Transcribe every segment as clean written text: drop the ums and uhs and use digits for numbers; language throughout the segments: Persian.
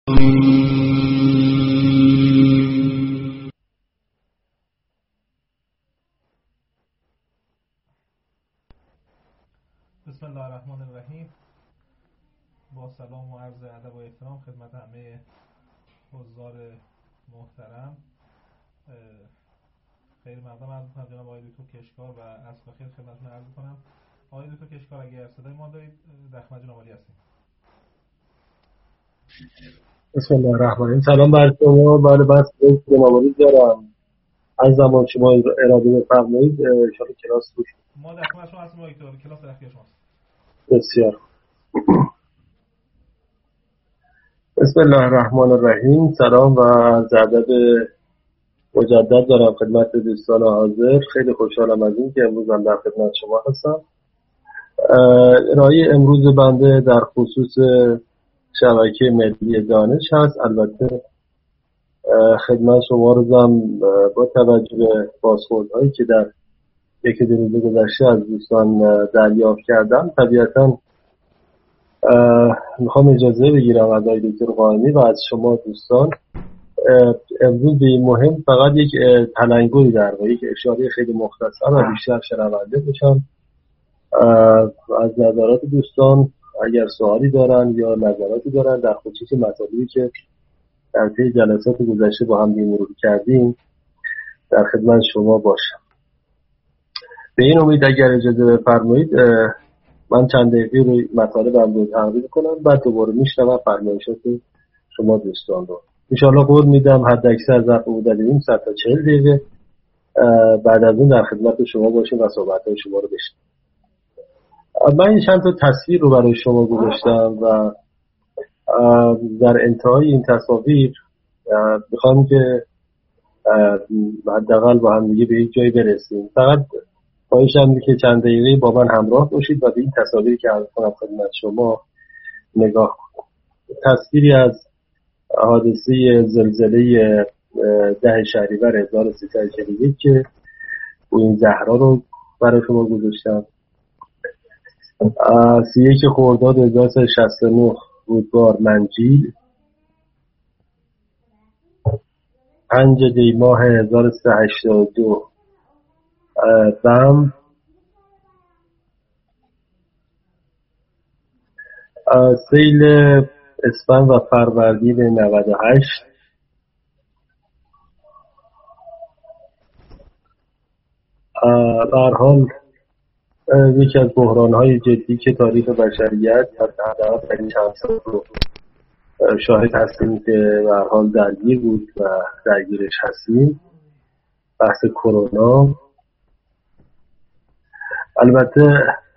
بسم الله الرحمن الرحیم. با سلام و عرض ادب و احترام خدمت همه حضار محترم، خیلی مقدم عرض می‌کنم جناب آقای دکتر کشکار و عصر بخیر خدمتتون عرض می‌کنم. آقای دکتر کشکار اگر صدای ما دارید در خدمت جناب عالی هستیم. بسم الله الرحمن الرحیم. سلام بر شما. بله بس جناب عالی دارم. از زمان شما اراده بفرمایید ان شاء الله کلاس رو ما در خدمت شما هستیم آقای دکتر، کلاس در اختیار شماست. بسیار. بسم الله الرحمن الرحیم. سلام و عرض ادب مجدد دارم خدمت دوستان حاضر. خیلی خوشحالم از این که امروز هم در خدمت شما هستم. ارائه امروز بنده در خصوص شبکه ملی دانش هست. البته خدمت شما رو هم با توجه به بازخوردهایی که در یکی دو روز گذشته از دوستان دریافت کردم، طبیعتاً میخوام اجازه بگیرم از آقای دکتر قائمی و از شما دوستان امروز به این مهم فقط یک تلنگری در واقع یک اشاره خیلی مختصر و بیشتر شنونده باشم. از نظرات دوستان اگر سوالی دارن یا نظراتی دارن در خصوص مطالبی که در طی جلسات گذشته با هم مرور کردیم در خدمت شما باشم. به این امید اگر اجازه بفرمایید من چند دقیقه روی مطالبم رو تقریب کنم، بعد دوباره میشنوم فرمایشات شما دوستان رو. انشاءالله قول میدم حد اکثر ظرف حدود نیم ساعت تا 40 دقیقه بعد از اون در خدمت شما باشیم و صحبت‌های شما رو بشنویم. من این چند تا تصویر رو برای شما گذاشتم و در انتهای این تصاویر میخوام که حداقل با هم دیگه به یک جایی برسیم. فقط خواهشم که چند دقیقه با من همراه باشید و به این تصاویری که عرض کنم خدمت شما نگاه کنید. تصویری از حادثه زلزله 10 شهریور 1341 که این زهرا رو برای شما گذاشتم. 31 خرداد 1369 رودبار منجیل. 5 دی ماه 1382 بم. سیل اسفند و فروردین 98. به هر حال یکی از بحران‌های جدی که تاریخ بشریت حداقل در این چند سال رو شاهد هستیم که به هر حال درگیر بود و درگیرش هستیم، بحث کرونا. البته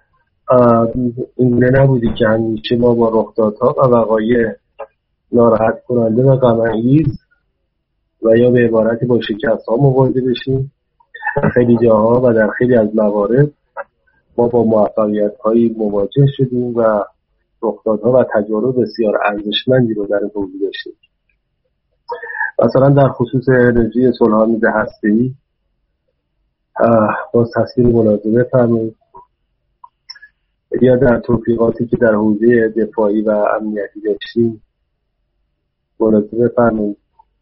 این نبودی که همیشه ما با رخدادها و وقایع ناراحت کننده و غم‌انگیز و یا به عبارتی با شکست‌ها مواجه بشیم. در خیلی جاها و در خیلی از موارد ما با موفقیت‌هایی مواجه شدیم و رخدادها و تجارب بسیار ارزشمندی رو در حوزه داشتیم. مثلا در خصوص انرژی صلح‌آمیز هسته‌ای باز تصویر ملاحظه فرمایید، یا در توفیقاتی که در حوزه دفاعی و امنیتی داشتیم ملاحظه فرمایید.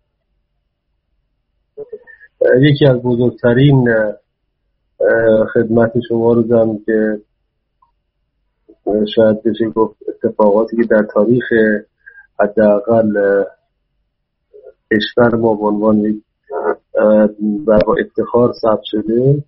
یکی از بزرگترین خدمت شما رو دارم که شاید بشه گفت اتفاقاتی که در تاریخ حداقل کشور ما به عنوان یک و با افتخار ثبت شده،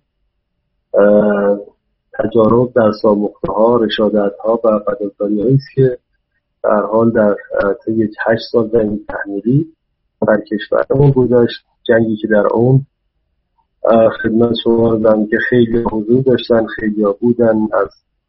تجارب در ساموخته‌ها، رشادت‌ها و فداکاری‌هایی است که در حال در طی 8 سال جنگ تحمیلی بر کشورمون گذشت. جنگی که در اون خدمت شما رو دارم که خیلی حضور داشتن، خیلی بودن، از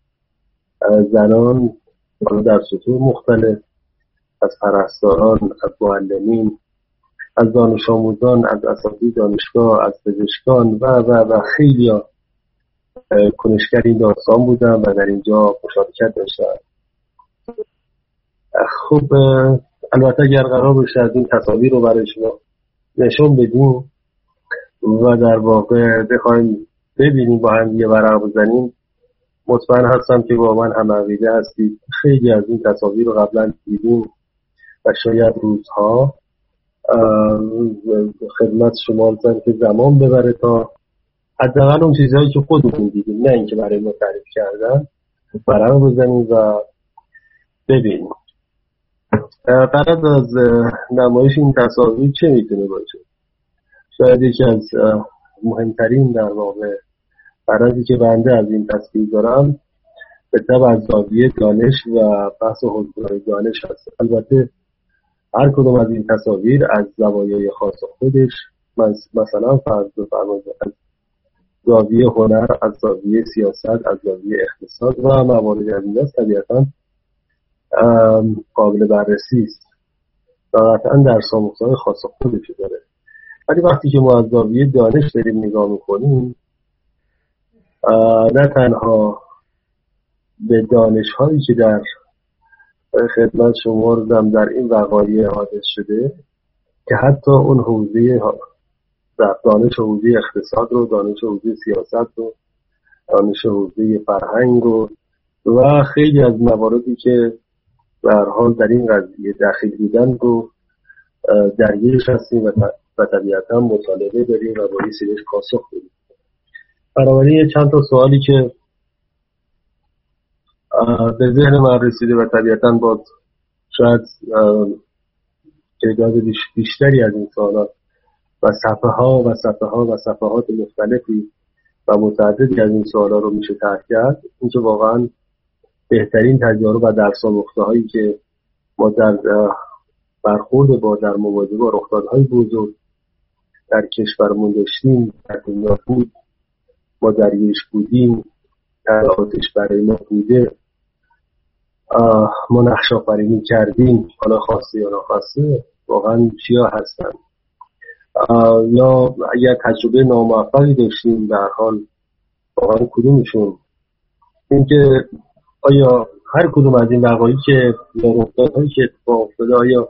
زنان در سطوح مختلف، از پرستاران، از معلمین، از دانش آموزان، از اساتید دانشگاه، از پزشکان و خیلی کنشگر این داستان بودن و در اینجا مشارکت داشتن. خب البته اگر قرار باشه از این تصاویر رو برای شما نشون بدیم و در واقع بخوایم ببینیم با هم یه ورق بزنیم، مطمئن هستم که با من هم عقیده هستید. خیلی از این تصاویر رو قبلا دیدیم و شاید روزها خدمت شما رسن که زمان ببره تا حداقل اون چیزهایی که خودمون دیدیم، نه اینکه برای ما تعریف کردن، برام بزنیم و ببینیم. غرض از نمایش این تصاویر چه میتونه باشه؟ شاید یکی از مهمترین در واقع غرضی که بنده از این تصویر دارم به طبع از زاویه دانش و بحث حضور دانش هست. البته هر کدوم از این تصاویر از زوایای خاص خودش، مثلا فرض بفرمایید از زاویه هنر، از زاویه سیاست، از زاویه اقتصاد و موارد از این دست طبیعتا قابل بررسی است و قطعا درس آموزهای خاص خودش داره. ولی وقتی که ما از زاویه دانش داریم نگاه میکنیم، نه تنها به دانش هایی که در خدمت شما رسیدم در این وقایع حادث شده، که حتی اون حوزه دانش حوزه اقتصاد رو، دانش حوزه سیاست رو، دانش حوزه فرهنگ رو و خیلی از مواردی که به هر حال در این قضیه داخل بودن رو درگیرش هستیم و طبیعتا مطالعه داریم و باید سریش پاسخ بدیم. بنابراین چند تا سوالی که به ذهن من رسیده و طبیعتا با شاید تعداد بیشتری از این سوالات و صفحات مختلفی و متعددی از این سوالا رو میشه طرح کرد. اینکه واقعا بهترین تجارب و درس آموخته هایی که ما در برخورد با در مواجهه با رخدادهای بزرگ در کشورمون داشتیم، در دنیا بود، ما درگیرش بودیم، تبعاتش برای ما بوده، ما نقش آفرینی کردیم، حالا خواسته یا ناخواسته، واقعا چیا هستن؟ یا اگر تجربه ناموفقی داشتیم، در حال واقعا کدومشون؟ اینکه آیا هر کدوم از این وقایعی که یا رخدادهایی که اتفاق افتاده، آیا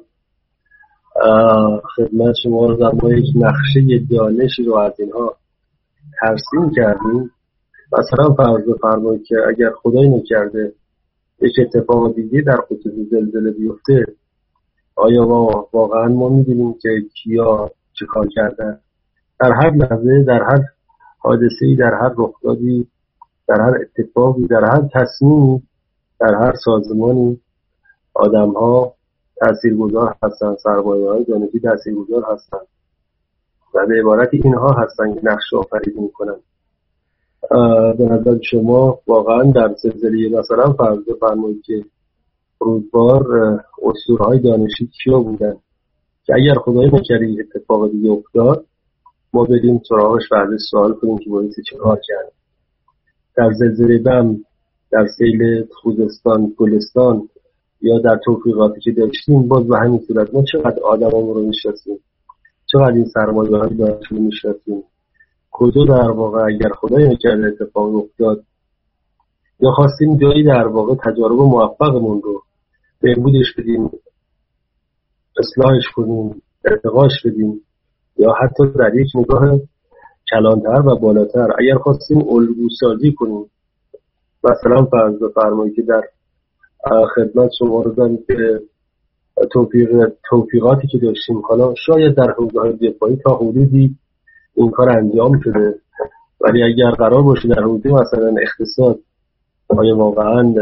خدمت شما رو در یک نقشه دانشی رو از اینها ترسیم کردیم؟ مثلا فرض بفرمایید که اگر خدایی نکرده یک اتفاق دیگه در خصوص زلزله بیفته، آیا واقعا ما می‌دونیم که کیا چه کار کردن؟ در هر لحظه، در هر حادثه‌ای، در هر رخدادی، در هر اتفاقی، در هر تصمیمی، در هر سازمانی آدم‌ها تاثیرگذار هستن، سرمایه‌های دانشی تاثیرگذار هستن و به عبارتی اینها هستن که نقش آفرینی می‌کنن. به نظر شما واقعا در زلزله مثلا فرض بفرمایید که روزگار اسطوره‌های دانشی کیا بودن که اگر خدای نکرده اتفاق دیگه افتاد، ما بریم سراغش و ازش سوال کنیم که باید چه کار کرد؟ در زلزله بم، در سیل خوزستان، گلستان یا در توفیقاتی که داشتیم، باز به همین صورت ما چقدر آدمامون رو میشناسیم، چقدر این سرمایه‌های دانشی رو میشناسیم، کجا در واقع اگر خدای نکرده اتفاق افتاد یا خواستیم جایی در واقع تجارب موفقمون رو بهبودش بدیم، اصلاحش کنیم، ارتقاش بدیم، یا حتی در یک نگاه کلانتر و بالاتر اگر خواستیم الگو سازی کنیم. مثلا فرض بفرمایید که در خدمت شما رو دارم که توفیقاتی که داشتیم، حالا شاید در حوزه‌های دفاعی تا حدودی این کار انجام شده، ولی اگر قرار باشه در حوزه مثلا اقتصاد، آیا واقعا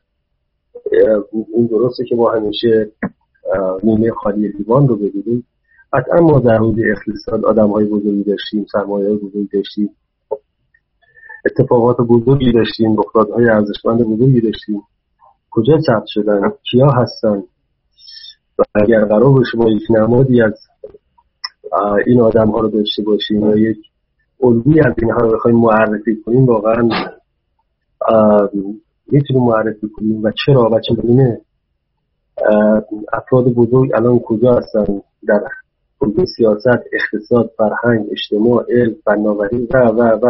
این درسته که ما همیشه نیمه خالی لیوان رو ببینیم؟ قطعا ما در حوزه اقتصاد آدم‌های بزرگی داشتیم، سرمایه‌های بزرگی داشتیم، اتفاقات بزرگی داشتیم، رخدادهای ارزشمند بزرگی داشتیم. کجا ثبت شدن؟ کیا هستن؟ و اگر قرار باشه ما یک نمادی از این آدم‌ها رو داشته باشیم یا یک الگویی از اینها رو بخوایم معرفی کنیم، واقعا میتونیم معرفی کنیم و چرا و چگونه افراد بزرگ الان کجا هستن در حوزه سیاست، اقتصاد، فرهنگ، اجتماع، علم، فناوری و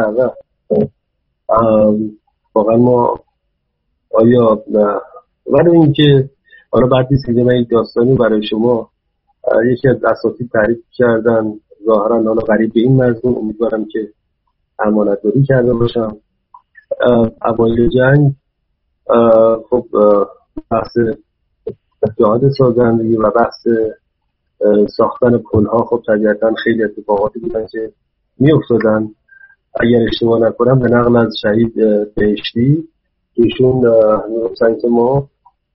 واقعا ما آیا ولی اینکه حالا بعد نیست که من یک داستانی برای شما یکی از اساتید تعریف کردن، ظاهرا حالا قریب به این مضمون، امیدوارم که امانتداری کرده باشم. اوایل جنگ خب بحث جهاد سازندگی و بحث ساختن پل‌ها، خب طبیعتاً خیلی اتفاقاتی بودن که می‌افتادن. اگر اشتباه نکنم به نقل از شهید بهشتی ایشون می‌گفتن که ما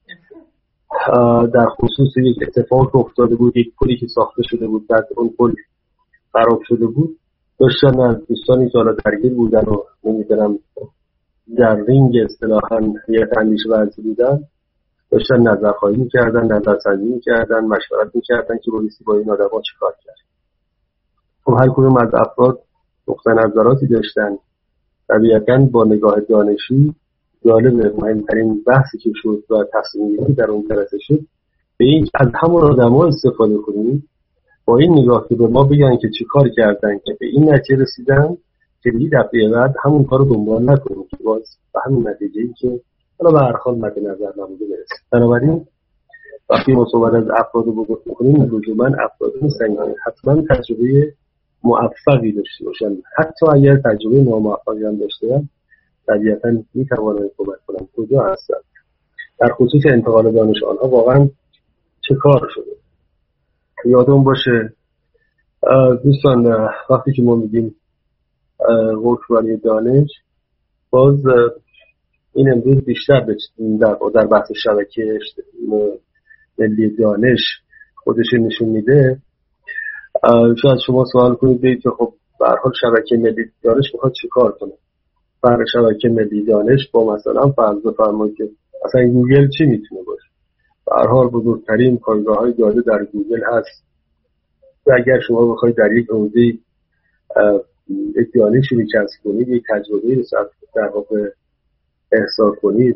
در خصوص یک اتفاق افتاده بود، یک پلی که ساخته شده بود، بعد اون پل خراب شده بود، داشتن از دوستانی که حالا درگیر بودن و نمی‌دونم در رینگ اصطلاحاً یک اندیشه ورزی بودن، داشتن نظرخواهی می‌کردن، نظرسنجی می‌کردن، مشورت می‌کردن که بایستی با این آدم‌ها چیکار کرد. خب هر کدوم از افراد نقطه نظراتی داشتن. طبیعتاً با نگاه دانشی جالب مهمترین بحثی که شد و تصمیمی در اون جلسه شد به این از همون آدم‌ها استفاده کنیم، با این نگاه که به ما بگن که چی کار کردن که به این نتیجه رسیدن، که دیگه دفعه بعد همون کار رو دنبال نکنیم که باز به همین نتیجه‌ای که حالا به هر حال مد نظر نموده برسیم. بنابراین وقتی ما صحبت از افراد رو بکنیم، لزوما افراد نیستن که حتما تجربه موفقی داشته باشن، حتی اگر تجربه ناموفقی هم داشته باشن طبیعتاً میتوانند کمک کنن. کجا هستن در خصوص انتقال دانش آنها واقعا چه کار شده؟ یادم باشه دوستان وقتی که ما میگیم حکمرانی دانش، باز این امروز بیشتر در بحث شبکه ملی دانش خودش نشون میده. شاید شما سوال کنید بگید که خب به هر حال شبکه ملی دانش میخواد چه کار کنه؟ فرق شبکه ملی دانش با مثلا فرض بفرمایید که اصلا گوگل چی میتونه باشه؟ به هر حال بزرگترین پایگاه‌های داده در گوگل هست و اگر شما بخواید در یک حوزه یک دانشی رو کسب کنید، یک تجربه رو در واقع احصا کنید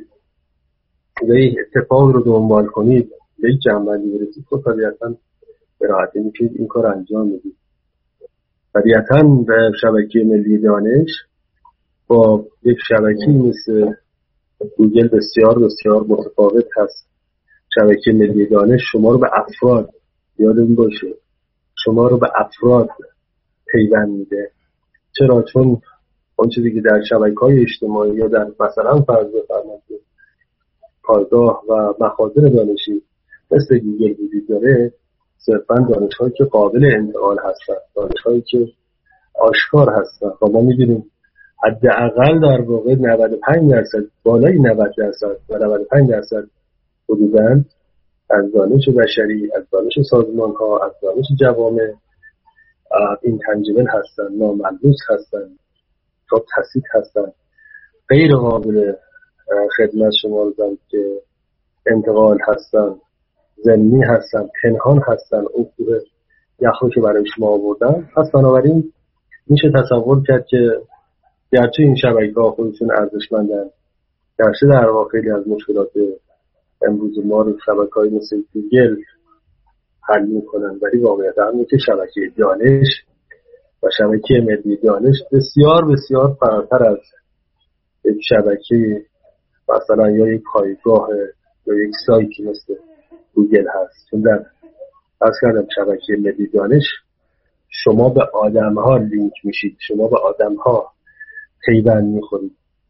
و یک اتفاق رو دنبال کنید، به یک جنبندی برسید، خب طبیعتاً به راحتی میتونید این کار انجام بدید. طبیعتاً شبکه ملی دانش با یک شبکه‌ای مثل گوگل بسیار بسیار متفاوت هست. شبکه ملی دانش شما رو به افراد، یادتون باشه، شما رو به افراد پیوند میده. چرا؟ چون اون چیزی که در شبکه‌های اجتماعی یا در مثلا فرض بفرمایید پایگاه و مخازن دانشی مثل گوگل وجود داره، صرفاً دانش‌هایی که قابل انتقال هستن، دانش‌هایی که آشکار هستن. و ما می‌دونیم حداقل در واقع 95% بالای 90% و 95% حدوداً از دانش بشری، از دانش سازمان‌ها، از دانش جوامع این تنجبل هستن، ناملموس هستن، تا تثبیت هستن، غیر قابل خدمت شما رو دارم که انتقال هستن، ضمنی هستن، پنهان هستن، اصول یخو که برای شما آوردن. پس بنابراین میشه تصور کرد که گرچه این شبکه‌ها خودشون ارزشمندن، گرچه در واقع خیلی از مشکلات امروز ما رو شبکه‌های مثل گوگل حل میکنن، ولی واقعیت همینه که شبکه دانش و شبکه ملی دانش بسیار بسیار فراتر از یک شبکه مثلا یا یک پایگاه یا یک سایتی مثل گوگل هست. چون در از کردم شبکه ملی دانش شما به آدم‌ها لینک میشید، شما به آدم‌ها پیوند میخورید.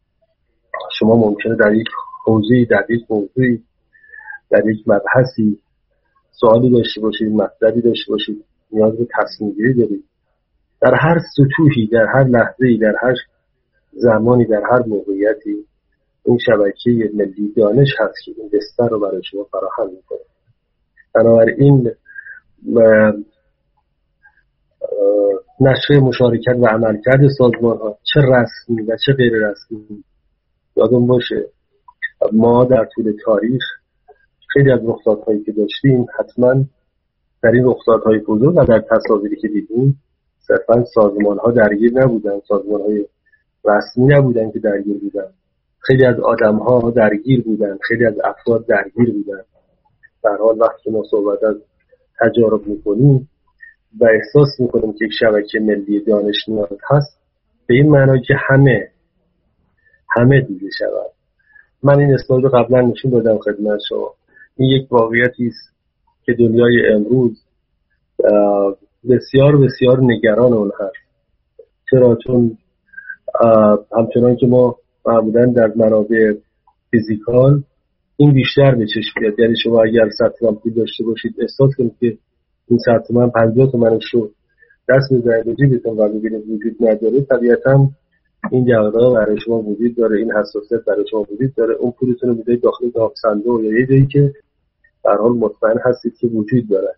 شما ممکنه در یک حوزه‌ای، در یک موضوعی، در یک مبحثی سوالی داشته باشید، مطلبی داشته باشید، نیاز به تصمیم گیری دارید. در هر سطوحی، در هر لحظه‌ای، در هر زمانی، در هر موقعیتی این شبکه ملی دانش هست که این بستر رو برای شما فراهم میکنه. بنابراین نشر مشارکت و عملکرد سازمان ها چه رسمی و چه غیر رسمی، یادم باشه ما در طول تاریخ خیلی از رخدادهایی که داشتیم حتما در این رخدادهای بزرگ و در تصاویری که دیدیم صرفا سازمان ها درگیر نبودن، سازمان های رسمی نبودن که درگیر بودن، خیلی از آدم ها درگیر بودن، خیلی از افراد درگیر بودن. در حال وقتی ما صحبت از تجارب میکنیم و احساس میکنیم که یک شبکه ملی دانش نیاز هست، به این معنی که همه دیده شود. من این اسلاید قبلا نشون دادم خدمت شما. این یک واقعیتی است که دنیای امروز بسیار بسیار نگران اون هست. چرا؟ چون همچنان که ما معمولا در منابع فیزیکال این بیشتر به چشم بیاد. یعنی شما اگر 100 تومن پول داشته باشید احساس کنید که این 100 تومن 50 تومنش رو دست می‌ذارید به جیبتون و می‌بینید وجود نداره، طبیعتاً این دغدغه برای شما وجود داره، این حساسیت برای شما وجود داره. اون پولتون رو می‌ذارید داخل داغ صندوق یا یه جایی که به هر حال مطمئن هستید که وجود داره.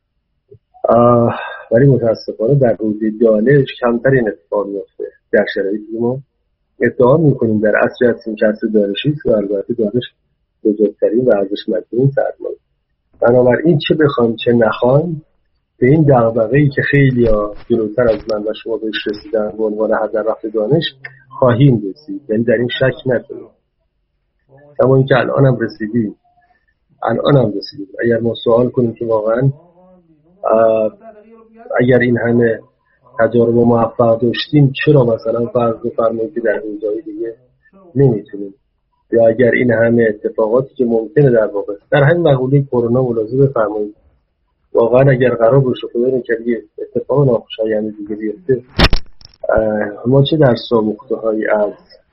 ولی متاسفانه در حوزه دانش کمتر این اتفاق میفته. در شرایطی که ما ادعا میکنیم در عصری هستیم که عصر دانشی است و البته دانش بزرگترین و ارزشمندترین سرمایه. بنابراین چه بخوام چه نخوام به این دغدغه‌ای که خیلی‌ها جلوتر از من و شما بهش رسیدن به عنوان هدر رفت دانش خواهیم رسید. یعنی در این شک نکنید. اما اینکه الانم رسیدیم اگر ما سوال کنیم که واقعا اگر این همه تجارب موفق داشتیم چرا مثلا فرض بفرمایید که در حوزه‌های دیگه نمیتونیم، یا اگر این همه اتفاقاتی که ممکنه در واقع در همین مقوله کرونا ملاحظه بفرمایید واقعا اگر قرار باشه خدا نکرده اتفاق ناخوشایند دیگه بیفته، ما چه در ساموخته‌هایی از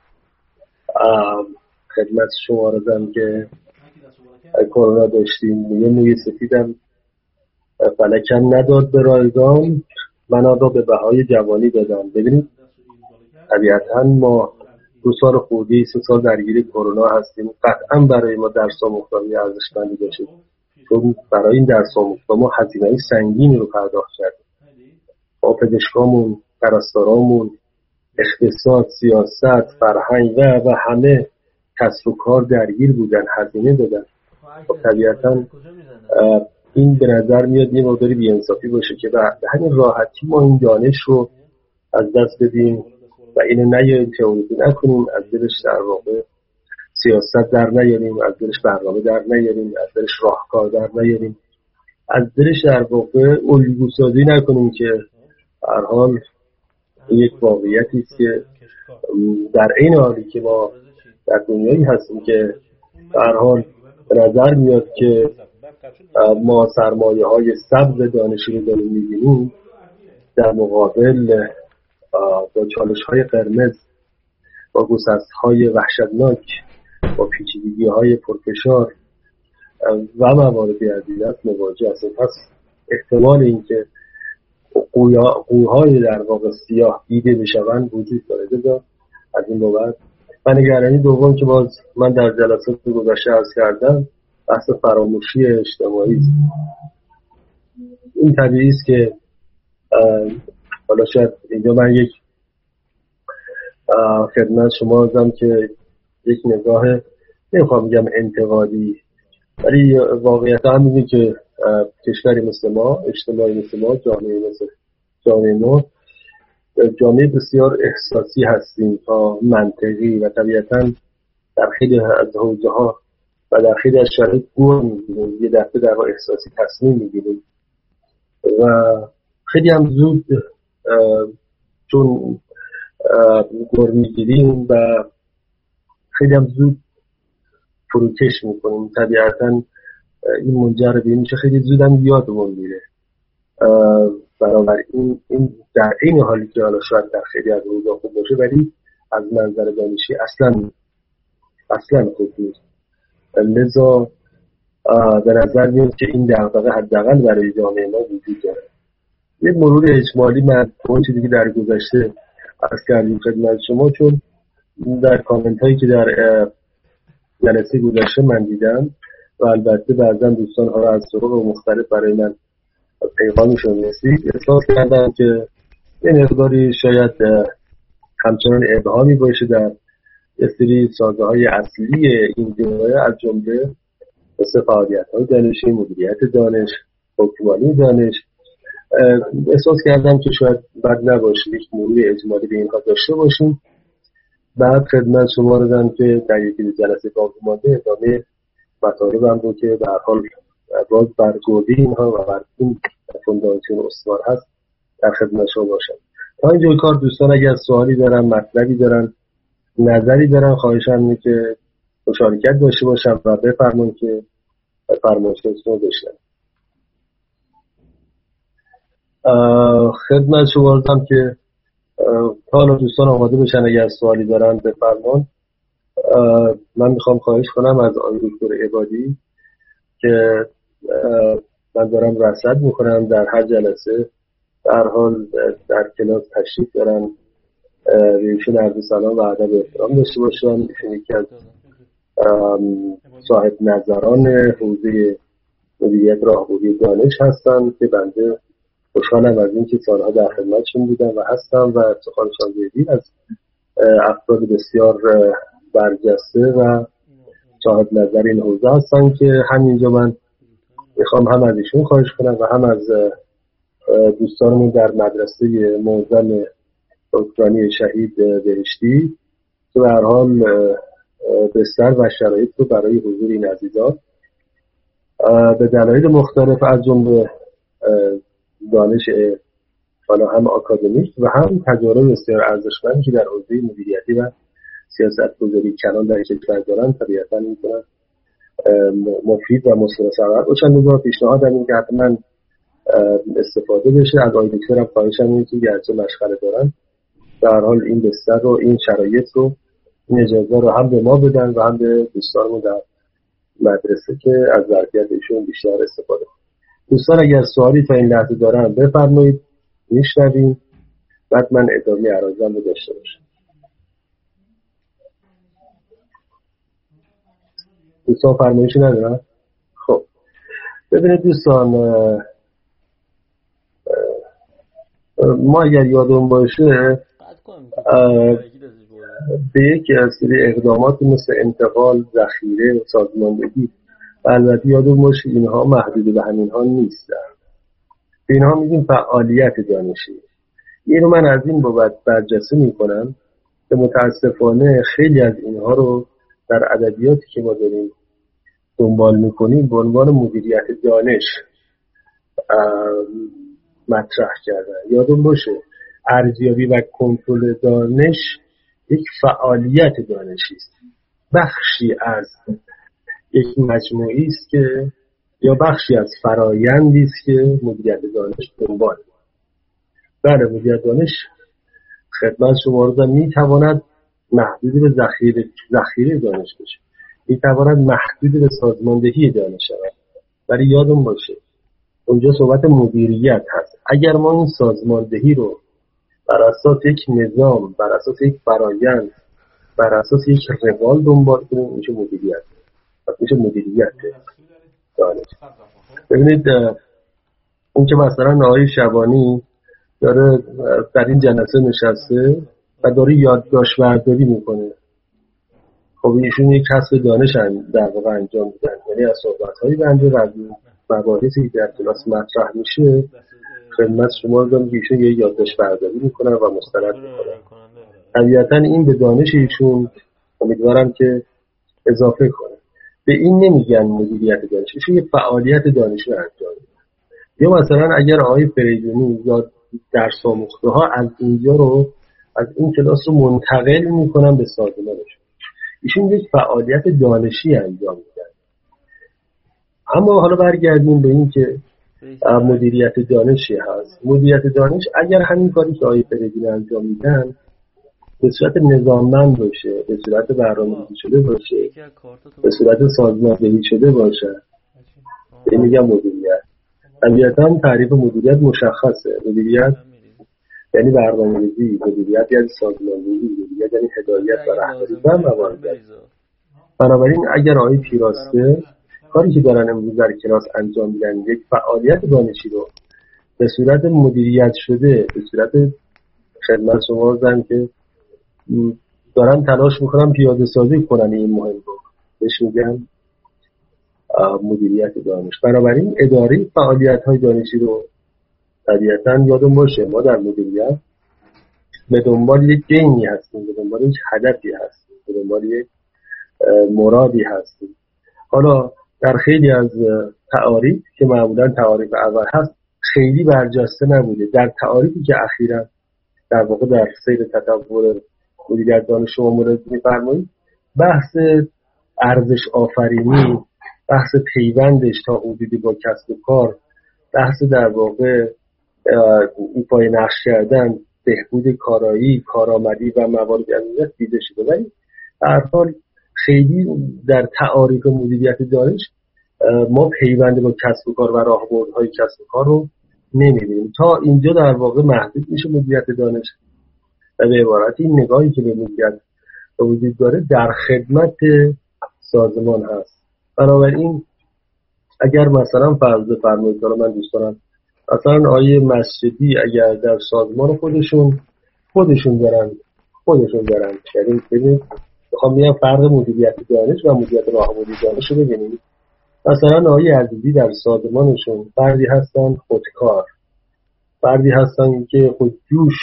خدمت شما رسیدم که کرونا داشتیم. یه موی سفیدم فلکم نداد به رایگان، من آن را به بهای جوانی دادم. ببینید طبیعتاً ما 2 سال خورده 3 سال درگیر کرونا هستیم. قطعاً برای ما درس آموختنی ارزشمندی داشته، چون برای این درس آموختن ما هزینه‌های سنگینی رو پرداخت کردیم. با پزشکامون، پرستارامون، اقتصاد، سیاست، فرهنگ و همه کسب و کار درگیر بودن، هزینه دادن. طبیعتاً این به نظر میاد یه مقداری بی‌انصافی باشه که به همین راحتی ما این دانش رو از دست بدیم و اینو نیاییم تئوری نکنیم، از دلش در واقع سیاست در نیاریم، از دلش برنامه در نیاریم، از دلش راهکار در نیاریم، از دلش در واقع الگوسازی نکنیم که هر حال یک واقعیتی است که در این حالی که ما در دنیایی هستیم که هر حال به نظر میاد که ما سرمایه‌های سبز دانشی رو داریم می‌بینیم، در مقابل با چالش‌های قرمز، با گسست‌های وحشتناک، با پیچیدگی‌های پرفشار و مواردی از این دست مواجه هستیم. پس احتمال اینکه قوهای در واقع سیاه دیده بشوند وجود داره. از این بابت و نگرانی دوم که باز من در جلسات گذشته عرض کردم بحث فراموشی اجتماعی است. این طبیعی است که حالا شاید اینجا من یک خدمت شما دادم که یک نگاه نمیخوام بگم انتقادی، ولی واقعیت هم اینه که کشوری مثل ما، اجتماعی مثل ما، جامعه ما جامعه بسیار احساسی هستیم تا منطقی و طبیعتاً در خیلی از حوزه ها و در خیلی از شرایط گور میگیریم، یه دفعه در واقع احساسی تصمیم میگیریم و خیلی هم زود چون گور میگیریم و خیلی هم زود فروکش میکنیم. طبیعتاً این منجر به این میشه خیلی زود هم یادمون میره. بنابراین این در این حالی که حالا شاید در خیلی از حوزه خوب باشه ولی از منظر دانشی اصلا خوب نیست. لذا به نظر میاد که این دغدغه حداقل برای جامعه ما وجود داره. یه مرور اجمالی من اون چیزی که در گذشته عرض کردیم خدمت شما، چون در کامنت هایی که در جلسه گذشته من دیدم و البته بعضا دوستان ها را از طرق مختلف برای من پیغامشون رسید، احساس کردم که یه مقداری شاید همچنان ابهامی باشه در یه سری سازه های اصلی این جامعه، از جمله مثل فعالیت های دانشی، مدیریت دانش، حکمرانی دانش. احساس کردم که شاید بد نباشه یک مرور اجمالی به اینها داشته باشیم. بعد خدمت شما دادم که در یکی جلسه باقی مانده ادامه مطالبم رو که به هر حال باز برگردی اینها و بر این فونداسیون استوار هست در خدمت شما باشم. تا اینجای کار دوستان اگر سوالی دارن، مطلبی دارن، نظری دارن، خواهشم اینه که مشارکت داشته باشم و بفرمایید که فرمایشاتتون رو بشنوم. خدمت شما دادم که تا حالا دوستان آماده بشن اگر سوالی دارن بفرمایید. من میخوام خواهش کنم از آقای دکتر عبادی که من دارم رصد میکنم در هر جلسه در حال در کلاس تشریف دارن، ایشون عرض سلام و ادب و احترام داشته باشم. ایشون یکی از صاحب نظران حوزه مدیریت راهبردی دانش هستن که بنده خوشحالم از اینکه سالها در خدمتشون بودم و هستم و افتخار شاگردی از افراد بسیار برجسته و صاحب نظر این حوزه هستن که همینجا من میخوام هم از ایشون خواهش کنم و هم از دوستانمون در مدرسه معظم اوکراینی شهید بهشتی که به هر حال بستر و شرایط رو برای حضور این عزیزان به دلایل مختلف از جمله دانش حالا هم آکادمیک و هم تجارب بسیار ارزشمندی که در حوزه مدیریتی و سیاست‌گذاری کلان در کشور دارن طبیعتاً میتونن مفید و مثمر ثمر باشن. لذا پیشنهادم اینه که حتما استفاده بشه. از آقای دکتر هم خواهشم اینه که گرچه مشغله دارن در حال این بستر رو، این شرایط رو، این اجازه رو هم به ما بدن و هم به دوستانمون در مدرسه که از ظرفیت ایشون بیشتر استفاده کنن. دوستان اگر سوالی تا این لحظه دارن بفرمایید، میشنویم، بعد من ادامه عرضم رو داشته باشم. دوستان فرمایشی ندارن؟ خب ببینید دوستان، ما اگر یادم باشه به یک سری اقدامات مثل انتقال، ذخیره، سازماندهی و البته یادم باشه اینها محدود به همین ها نیستن. به اینها میگیم فعالیت دانشی. این رو من از این بابت برجسته میکنم که متاسفانه خیلی از اینها رو در ادبیاتی که ما داریم دنبال میکنیم به عنوان مدیریت دانش مطرح کردن. یادم باشه ارزیابی و کنترل دانش یک فعالیت دانشی است، بخشی از یک مجموعی است که یا بخشی از فرایندی است که مدیریت دانش دنبال. بله، مدیریت دانش خدمت شما رو میتواند محدود به ذخیره دانش بشه، میتواند محدود به سازماندهی دانش شود، ولی یادم باشه اونجا صحبت مدیریت هست. اگر ما این سازماندهی رو بر اساس یک نظام، بر اساس یک فرایند، بر اساس یک روال دنبال کنیم، میشه مدیریت. میشه مدیریت دانش. ببینید اون که مثلا آقای شبانی داره در این جلسه نشسته و داره یادداشت برداری میکنه، خب ایشون یک کسب دانش در واقع انجام میدن، یعنی از صحبت‌های بنده و مباحثی که در کلاس مطرح میشه خدمت شما رو که ایشون یه یادداشت برداری میکنن و مستند میکنن. طبیعتاً این به دانش ایشون امیدوارم که اضافه کنه. به این نمیگن مدیریت دانش، ایشون یه فعالیت دانشی رو انجام میدن. یا مثلا اگر آقای فریدونی یا درس آموخته ها از اینجا رو، از این کلاس رو منتقل میکنن به سازمانشون، ایشون یک فعالیت دانشی انجام میدن. اما حالا برگردیم به این که مدیریت دانشی هست. مدیریت دانش اگر همین کاری که آقای فریدونی انجام میدن به صورت نظاممند باشه، به صورت برنامه‌ریزی شده باشه، به صورت سازماندهی شده باشه، این میگم مدیریت. طبیعتاً تعریف مدیریت مشخصه. مدیریت یعنی برنامه‌ریزی، مدیریت یعنی سازماندهی، مدیریت یعنی هدایت و رهبری و موارد. بنابراین اگر آقای پیراسته کاری که دارن امروز در کلاس انجام میدن یک فعالیت دانشی رو به صورت مدیریت شده، به صورت خدمت شما زن که دارن تلاش میکنن پیاده سازی کنن این مهم رو، بهش میگن مدیریت دانش. بنابراین اداره فعالیت‌های دانشی رو طبیعتاً یادم باشه ما در مدیریت به دنبال یک گینی هستیم، به دنبال یک هدفی هستیم، به دنبال یک مرادی هستیم. حالا در خیلی از تعاریف که معمولاً تعاریف اول هست خیلی برجسته نبوده. در تعاریفی که اخیراً در واقع در سیر تطور مدیریت دانش شما مورد می‌فرمایید، بحث ارزش آفرینی، بحث پیوندش تا حدودی با کسب و کار، بحث در واقع ایفای نقش کردن، بهبود کارایی، کارآمدی و موارد از این دیده شده. ولی به هر حال خیلی در تعاریف مدیریت دانش ما پیوند با کسب و کار و راهبردهای کسب و کار رو نمی‌بینیم. تا اینجا در واقع محدود میشه مدیریت دانش و به عبارت این نگاهی که به مدیریت وجود داره در خدمت سازمان هست. بنابراین اگر مثلا فرض بفرمایید که من دوست دارم مثلا آیه مسجدی اگر در سازمان خودشون دارن یعنی ببینید میخوام بگم فرق مدیریت دانش و مدیریت راهبردی دانش رو ببینید. مثلا آیه عزیزی در سازمانشون فردی هستن خودکار، فردی هستن که خودجوش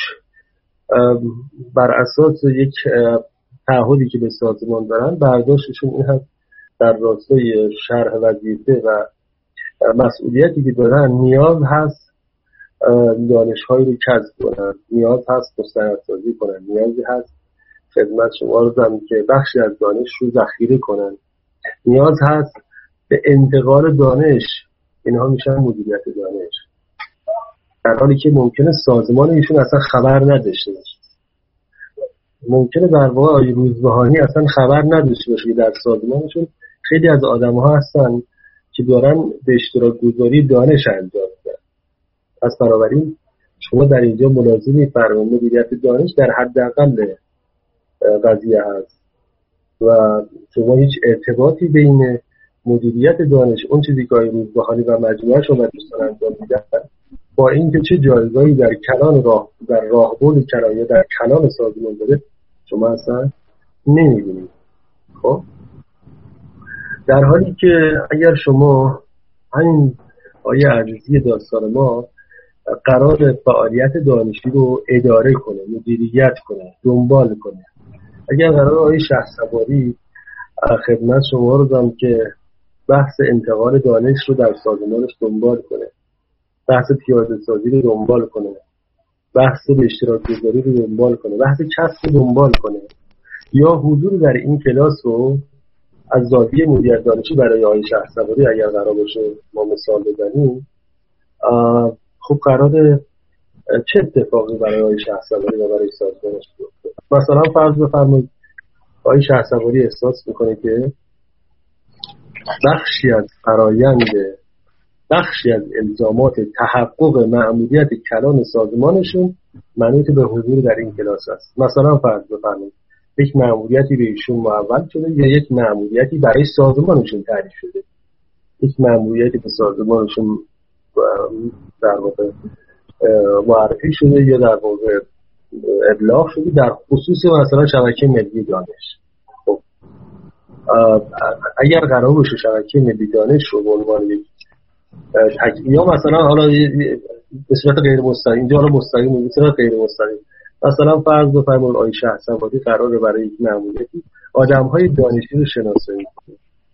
بر اساس یک تعهدی که به سازمان دارن برداشتشون این هست در راستای شرح وظیفه و مسئولیتی که دارن نیاز هست دانش‌هایی رو کسب کنن، نیاز هست مستندسازی کنن، نیازی هست خدمت شما رو دارم که بخشی از دانش رو ذخیره کنن، نیاز هست به انتقال دانش. اینها میشن مدیریت دانش، در حالی که ممکنه سازمان ایشون اصلا خبر نداشته باشه. ممکنه در واقع روزبهانی اصلا خبر نداشته باشه که در سازمانشون خیلی از آدم‌ها هستن که دارن به اشتراک گذاری دانش انجام میدن. پس بنابراین شما در اینجا ملازم می‌فرمایید مدیریت دانش در حداقل قضیه هست و شما هیچ ارتباطی بین مدیریت دانش اون چیزی که روزبهانی و مجموعه شما دوستان انجام میدن با اینکه چه جایگاهی در کلان در راهبرد کلان یا در کلان سازمان داره شما اصلا نمی‌بینید. خب در حالی که اگر شما همین آیه عزیزی داستان ما قرار فعالیت دانشی رو اداره کنه، مدیریت کنه، دنبال کنه، اگر قرار آیه شهسواری خدمت شما رو دارم که بحث انتقال دانش رو در سازمانش دنبال کنه، بحث پیاده سازی رو دنبال کنه، بحث به اشتراک گذاری رو دنبال کنه، بحث کسب رو دنبال کنه، یا حضور در این کلاس رو از زاویه مدیریت دانشی برای آیه شهسواری اگر قرار باشه ما مثال بزنیم، خب قراره چه اتفاقی برای آیه شهسواری و برای سازمانش بیفته؟ مثلا فرض بفرمایید آیه شهسواری احساس میکنه که بخشی از فرایند، بخشی از الزامات تحقق مأموریت کلان سازمانشون منوط به حضور در این کلاس است. مثلا فرض بفرمایید یک مأموریتی به ایشون محول شده یا یک مأموریتی برای سازمانشون تعریف شده، یک مأموریتی به سازمانشون در واقع معرفی شده یا در واقع ابلاغ شده در خصوص مثلا شبکه ملی دانش. خب اگر قرار باشه شبکه ملی دانش رو به عنوان یک یا مثلا حالا به صورت غیر مستقیم، اینجا حالا مستقیم به صورت غیر مستقیم، مثلا فرض بفرمایید آیه شهسواری قراره برای یک مأموریتی آدم‌های دانشی رو شناسایی کنه.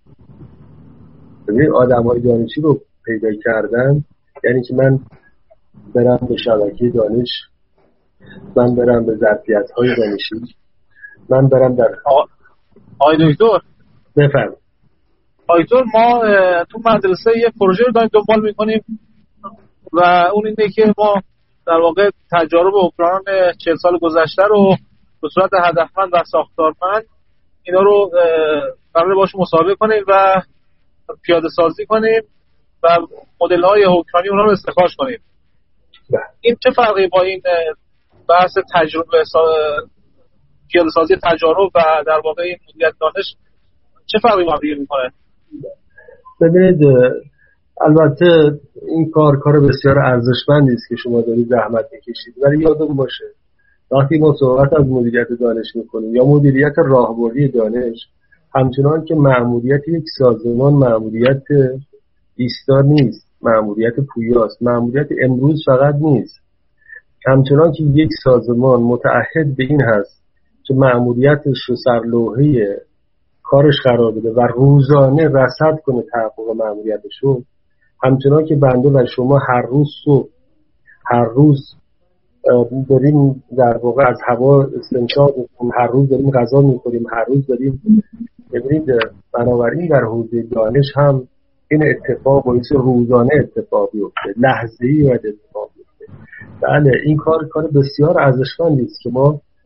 ببین آدم‌های دانشی رو پیدا کردن یعنی که من برم به شبکه دانش، من برم به ظرفیت‌های دانشی، من برم در آقای دکتر بفرمایید. آقای دکتر ما تو مدرسه یه پروژه رو داریم دنبال می‌کنیم و اون اینه که ما در واقع تجارب اوکراین 40 سال گذشته رو به صورت هدفمند و ساختارمند اینا رو قراره باش مصاحبه کنیم و پیاده سازی کنیم و مدل‌های اوکراینی اونها رو استخراج کنیم. این چه فرقی با این بحث تجربه پیاده سازی تجارب و در واقع این مدیریت دانش چه فرقی با هم می‌کنه؟ ببینید البته این کار بسیار ارزشمندی است که شما دارید زحمت می‌کشید، ولی یادتون باشه وقتی ما صحبت از مدیریت دانش می‌کنیم یا مدیریت راهبردی دانش، همچنان که مأموریت یک سازمان مأموریت ایستا نیست، مأموریت پویاست، مأموریت امروز فقط نیست. همچنان که یک سازمان متعهد به این هست که مأموریتش رو سر لوحه کارش قرار بده و روزانه رصد کنه تحقق مأموریتش رو، همچنان که بنده و شما هر روز صبح هر روز داریم در واقع از هوا استنشاق می‌کنیم، هر روز داریم غذا می‌خوریم، هر روز داریم ببینید بنابراین در حوزه دانش هم این اتفاق باعث روزانه اتفاق بیفته، لحظه‌ای باید اتفاق بیفته. بله این کار بسیار ارزشمندی است که ما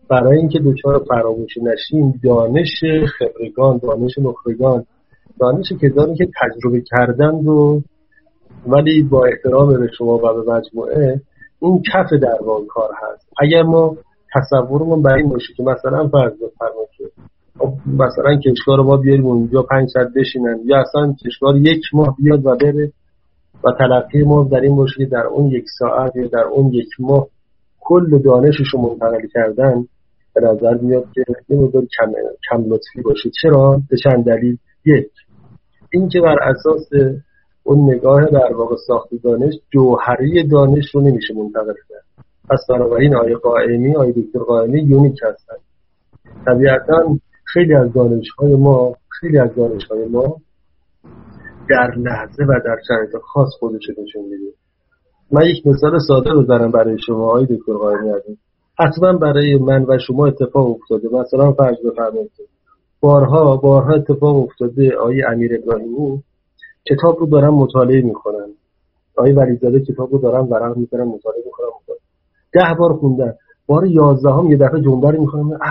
برای اینکه دچار فراموشی نشیم دانش خبرگان، دانش نخبگان، دانش کسانی که تجربه کردند و ولی با احترام به شما و به مجموعه این کف در واقع کار هست. اگر ما تصورمون بر این باشه که مثلا فرض بفرمایید که مثلا کشور ما بیاریم اونجا 5 ساعت بشینن یا اصلا کشور 1 ماه بیاد و بره و تلقی ما در این باشه که در اون 1 ساعت یا در اون 1 ماه کل دانشش رو منتقل کردن، به نظر میاد که این مقدار کم لطفی باشه. چرا؟ به چند دلیل. یک، این که بر اساس اون نگاه در واقع ساخت دانش جوهری دانش رو نمیشه منتقل کرد. پس بنابراین آقای قائمی، آقای دکتر قائمی یونیک هستن. طبیعتاً خیلی از دانش‌های ما در لحظه و در شرایط خاص خودش رو نشون میده. من یک مثال ساده بزنم برای شما آقای دکتر قائمی عزیز. حتما برای من و شما اتفاق افتاده. مثلا فرض بفرمایید بارها اتفاق افتاده آقای امیر ابراهیمی کتاب رو دارن مطالعه میکنن، آقای ولیزاده کتاب رو دارن ورق میکنن مطالعه میکنن 10 بار خوندن، بار 11ام یه دفعه جمله رو میخونن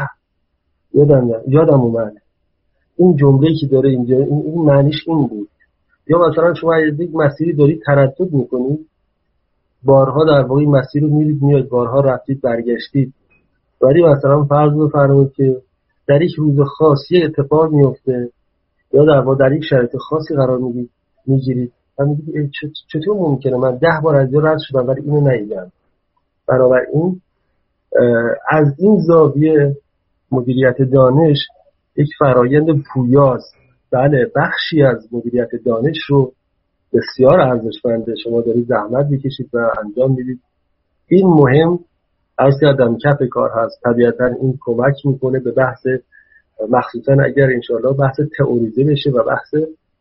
یادم اومد این جمله‌ای که داره اینجا این معنیش این بود. یا مثلا شما از یک مسیری دارید تردد میکنید، بارها در واقع این مسیر رو میرید میاد، بارها رفتید برگشتید، ولی مثلا فرض بفرمایید که در یک روز خاص یه اتفاق میفته یا در واقع در یک شرایط خاصی قرار میگیرید و میگید چطور ممکنه من 10 بار از اینجا رد شدم ولی اینو ندیدم. بنابراین از این زاویه مدیریت دانش یک فرایند پویاست. بله، بخشی از مدیریت دانش رو بسیار ارزشمنده، شما دارید زحمت میکشید و انجام میدید. این مهم عرض کردم کف کار هست. طبیعتا این کمک میکنه به بحث، مخصوصا اگر انشاءالله بحث تئوریزه بشه و بحث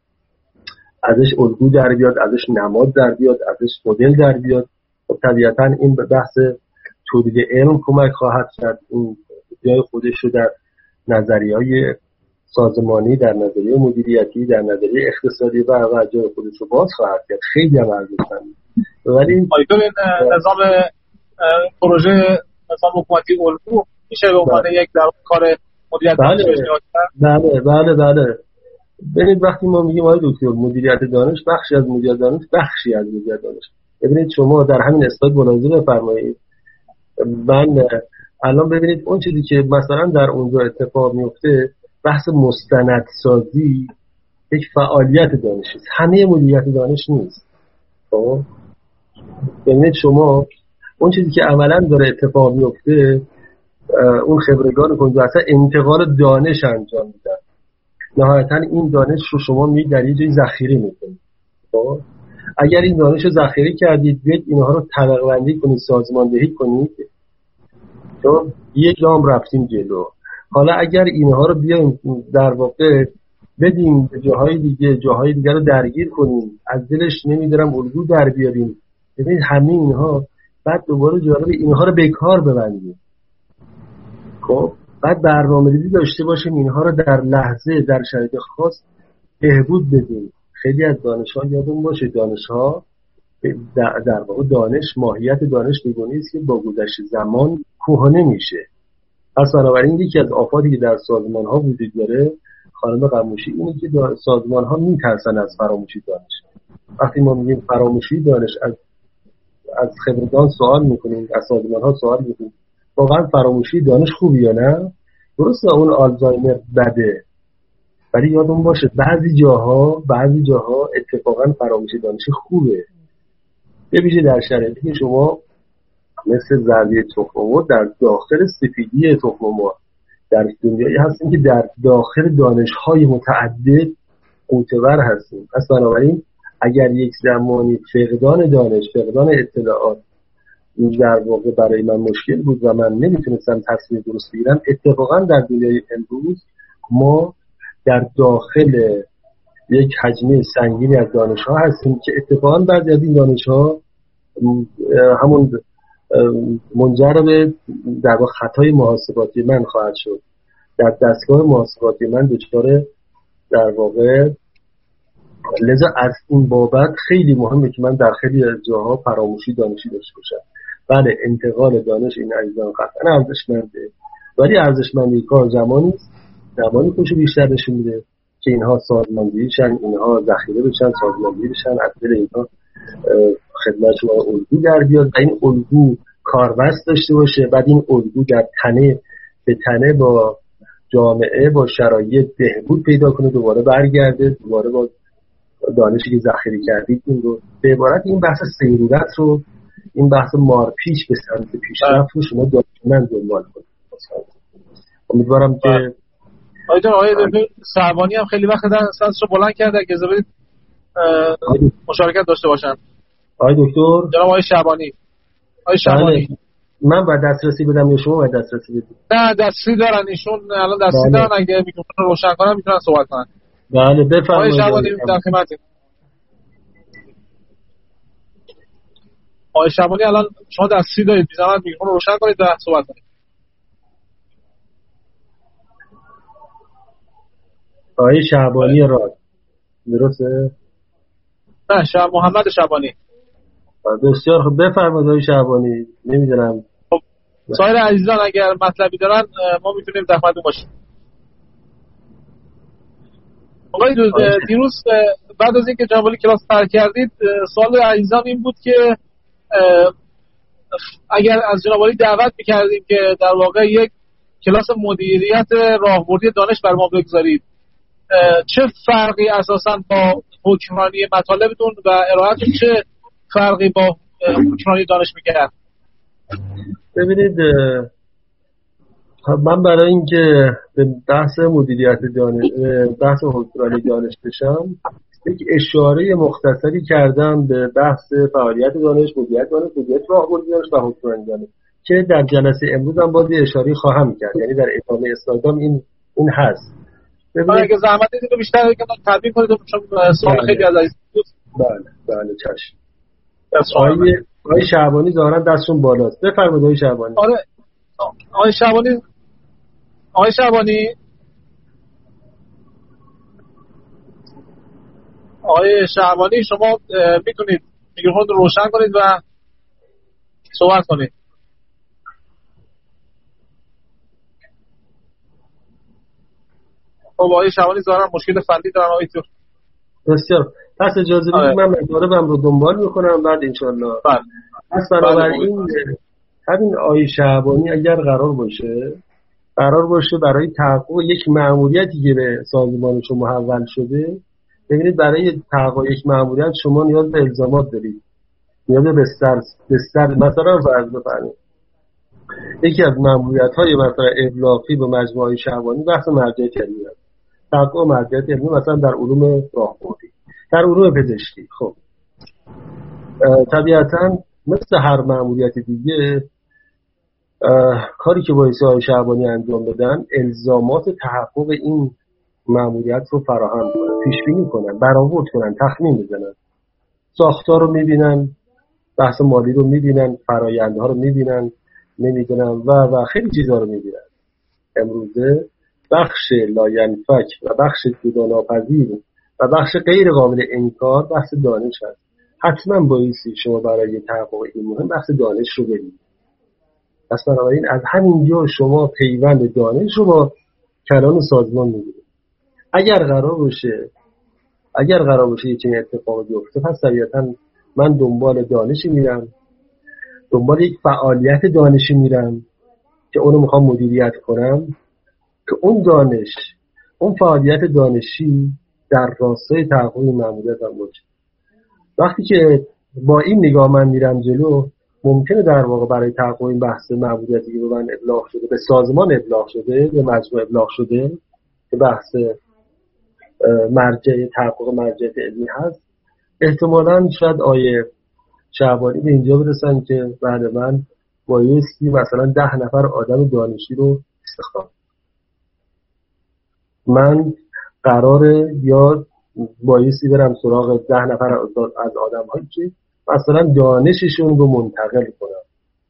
ازش الگو در بیاد، ازش نماد در بیاد، ازش مدل در بیاد. طبیعتا این به بحث تولید علم کمک خواهد کرد. این جای خودش رو در نظریه‌های سازمانی، در نظریه مدیریتی، در نظریه اقتصادی و جای خودش رو باز خواهد کرد. خیلی هم ارزشمنده. ولی این نظام پروژه نظام حکومتی الگو میشه به عنوان یک در کار مدیریت دانش اشتراک کرد. بله. ببینید وقتی ما میگیم آقای دکتر مدیریت دانش بخشی از مدیریت دانش، ببینید شما در همین اسلاید ملاحظه بفرمایید. من الان ببینید اون چیزی که مثلا در اونجا اتفاق میفته بحث مستندسازی یک فعالیت دانشی است، همه مدیریت دانش نیست. خب ببینید شما اون چیزی که عملا داره اتفاق میفته اون خبرگان کنجا اصلا انتقال دانش انجام میدن. نهایتا این دانش رو شما میگید در یه جایی ذخیره میکنید. خب اگر این دانش رو ذخیره کردید بیاید اینها رو طبقه بندی کنید، سازماندهی کنید، تو یک گام رفتیم جلو. حالا اگر اینها رو بیایم در واقع بدیم به جاهای دیگه رو درگیر کنیم، از دلش نمیدارم الگو در بیاریم، ببینید همه اینها بعد دوباره جالب اینها رو به کار ببندیم. خب بعد برنامه‌ریزی داشته باشیم اینها رو در لحظه در شرایط خاص بهبود بدیم. خیلی از دانش‌ها یادون باشه دانش‌ها در واقع ماهیت دانش بگونه است که با گذشت زمان کهنه میشه. پس بنابراین یکی از آفاتی که در سازمان‌ها وجود داره خانم قموشی اینه که سازمان‌ها میترسن از فراموشی دانش. وقتی ما میگیم فراموشی دانش از خبرگان سوال میکنیم، از سازمان‌ها سوال میکنیم واقعا فراموشی دانش خوبه یا نه؟ درسته اون آلزایمر بده، ولی یادمون باشه بعضی جاها اتفاقا فراموشی دانشی خوبه. به ویژه در شرایطی که شما مثل ضریه تخم‌مرغ در داخل سفیدی تخم‌مرغ در دنیایی هستیم که در داخل دانش‌های متعدد معتبر هستیم. پس بنابراین اگر یک زمانی فقدان دانش، فقدان اطلاعات در واقع برای من مشکل بود و من نمیتونستم تصمیم درست بگیرم، اتفاقا در دنیای امروز ما در داخل یک حجمه سنگینی از دانش‌ها هستیم که اتفاقا بعضی از این دانش‌ها همون منجر به در واقع خطای محاسباتی من خواهد شد. در دستگاه محاسباتی من دچار در واقع لذا از این بابت خیلی مهمه که من در خیلی جاها فراموشی دانشی داشته باشم. بله انتقال دانش این عزیزان قطعا ارزشمنده، ولی ارزشمندی کار زمانی خودشو بیشتر نشون میده که اینها سازماندهی شن، اینها ذخیره بشن، سازماندهی بشن، از دل اینها خدمت شما الگو در بیاد و این الگو کاربست داشته باشه. بعد این الگو در تنه به تنه با جامعه با شرایط بهبود پیدا کنه، دوباره برگرده، دوباره با دانشی که ذخیره کردید این رو به عبارت این بحث سیرورت رو، این بحث مارپیچ به سمت پیشرفت رو شما دائما دنبال کنید. امیدوارم که آقای دکتر شعبانی هم خیلی وقت دستش رو بلند کرده که اجازه بدید مشارکت داشته باشن. آقای دکتر جناب آقای شعبانی من باید دسترسی بدم یا شما باید دسترسی بدید؟ نه دسترسی دارن ایشون، الان دسترسی دارن، اگه میتونن روشن کنن میتونن صحبت کنن. بله بفرمایید. آقای شعبانی در خدمتتون. آقای شعبانی الان شما دسترسی دارید، میذارم میکروفون رو روشن کنید و صحبت کنید. آقای شعبانی راد درسته؟ نه محمد شعبانی. بسیار خوب بفرمایید آقای شعبانی. نمیدونم خب سایر عزیزان اگر مطلبی دارن ما میتونیم در خدمتتون باشیم. آقای دیروز بعد از اینکه جناب کلاس ترک کردید سوال عزیزان این بود که اگر از جناب عالی دعوت می‌کردیم که در واقع یک کلاس مدیریت راهبردی دانش بر ما بگذارید، چه فرقی اساساً با حکمرانی مطالبتون و ارائهتون چه فرقی با حکمرانی دانش می‌کرد؟ ببینید من برای اینکه به بحث مدیریت دانش، بحث حکمرانی دانش بشم، یک اشاره مختصری کردم به بحث فعالیت دانش، مدیریت دانش، مدیریت راهبردی دانش و حکمرانی دانش که در جلسه امروز هم باز اشاره خواهم کرد، یعنی در ادامه اسلایدام این هست. ببینید اگه زحمت بدید رو بیشتر تبیین کنید چون سوال خیلی از عزیز بود. بله چشم. آقای شعبانی ظاهرا دستشون بالاست. بفرمایید آقای شعبانی. آره آقای شعبانی شما میتونید میکروفون رو روشن کنید و صحبت کنید. خب آقای شعبانی ظاهرا مشکل فنی دارن آقای تو. بسیار. پس اجازه بدید من مطالبم رو دنبال میکنم بعد انشالله. پس بنابراین همین آقای شعبانی اگر قرار باشه برای تحقق یک مأموریتی که به سازمان شما محول شده، ببینید برای تحقق یک مأموریت شما نیاز به الزامات دارید، نیاز به بستر مثلا فرض بفرمایید یکی از مأموریت‌های مثلا ابلاغی به مجموعه شعبانی بحث مرجعیت علمی است. تحقق مرجعیت علمی مثلا در علوم راهبردی، در علوم پزشکی. خب طبیعتاً مثل هر مأموریت دیگه کاری که باعث آقای شعبانی انجام بدن الزامات تحقق این مأموریت رو فراهم کنن، پیش بینی کنن، برآورد کنن، تخمین بزنن، ساختار رو میبینن، بحث مالی رو میبینن، فرآیندها رو میبینن، نمیدونم و خیلی چیزا رو میبینن. امروزه بخش لاینفک و بخش جداناپذیر و بخش غیر قابل انکار بحث دانش هست. حتما بایستی شما برای تحقق این مهم بحث دانش رو برید. پس بنابراین از همینجا شما پیوند دانش رو با کلان سازمان میگیرید. اگر قرار باشه یه چنین اتفاقی بیفته، پس طبیعتاً من دنبال دانشی میرم، دنبال یک فعالیت دانشی میرم که اونو میخوام مدیریت کنم که اون دانش، اون فعالیت دانشی در راستای تحقق مأموریت هم باشه. وقتی که با این نگاه من میرم جلو، ممکنه در واقع برای تحقق این بحث مأموریتی که به من ابلاغ شده، به سازمان ابلاغ شده، به مجموعه ابلاغ شده که بحث تحقق مرجعیت علمی هست، احتمالاً شاید آیه شعبانی به اینجا برسن که بعد من بایستی مثلا 10 نفر آدم دانشی رو استخدام. من قراره یا بایستی برم سراغ 10 نفر از آدم‌هایی که مثلا دانششون رو منتقل کنم.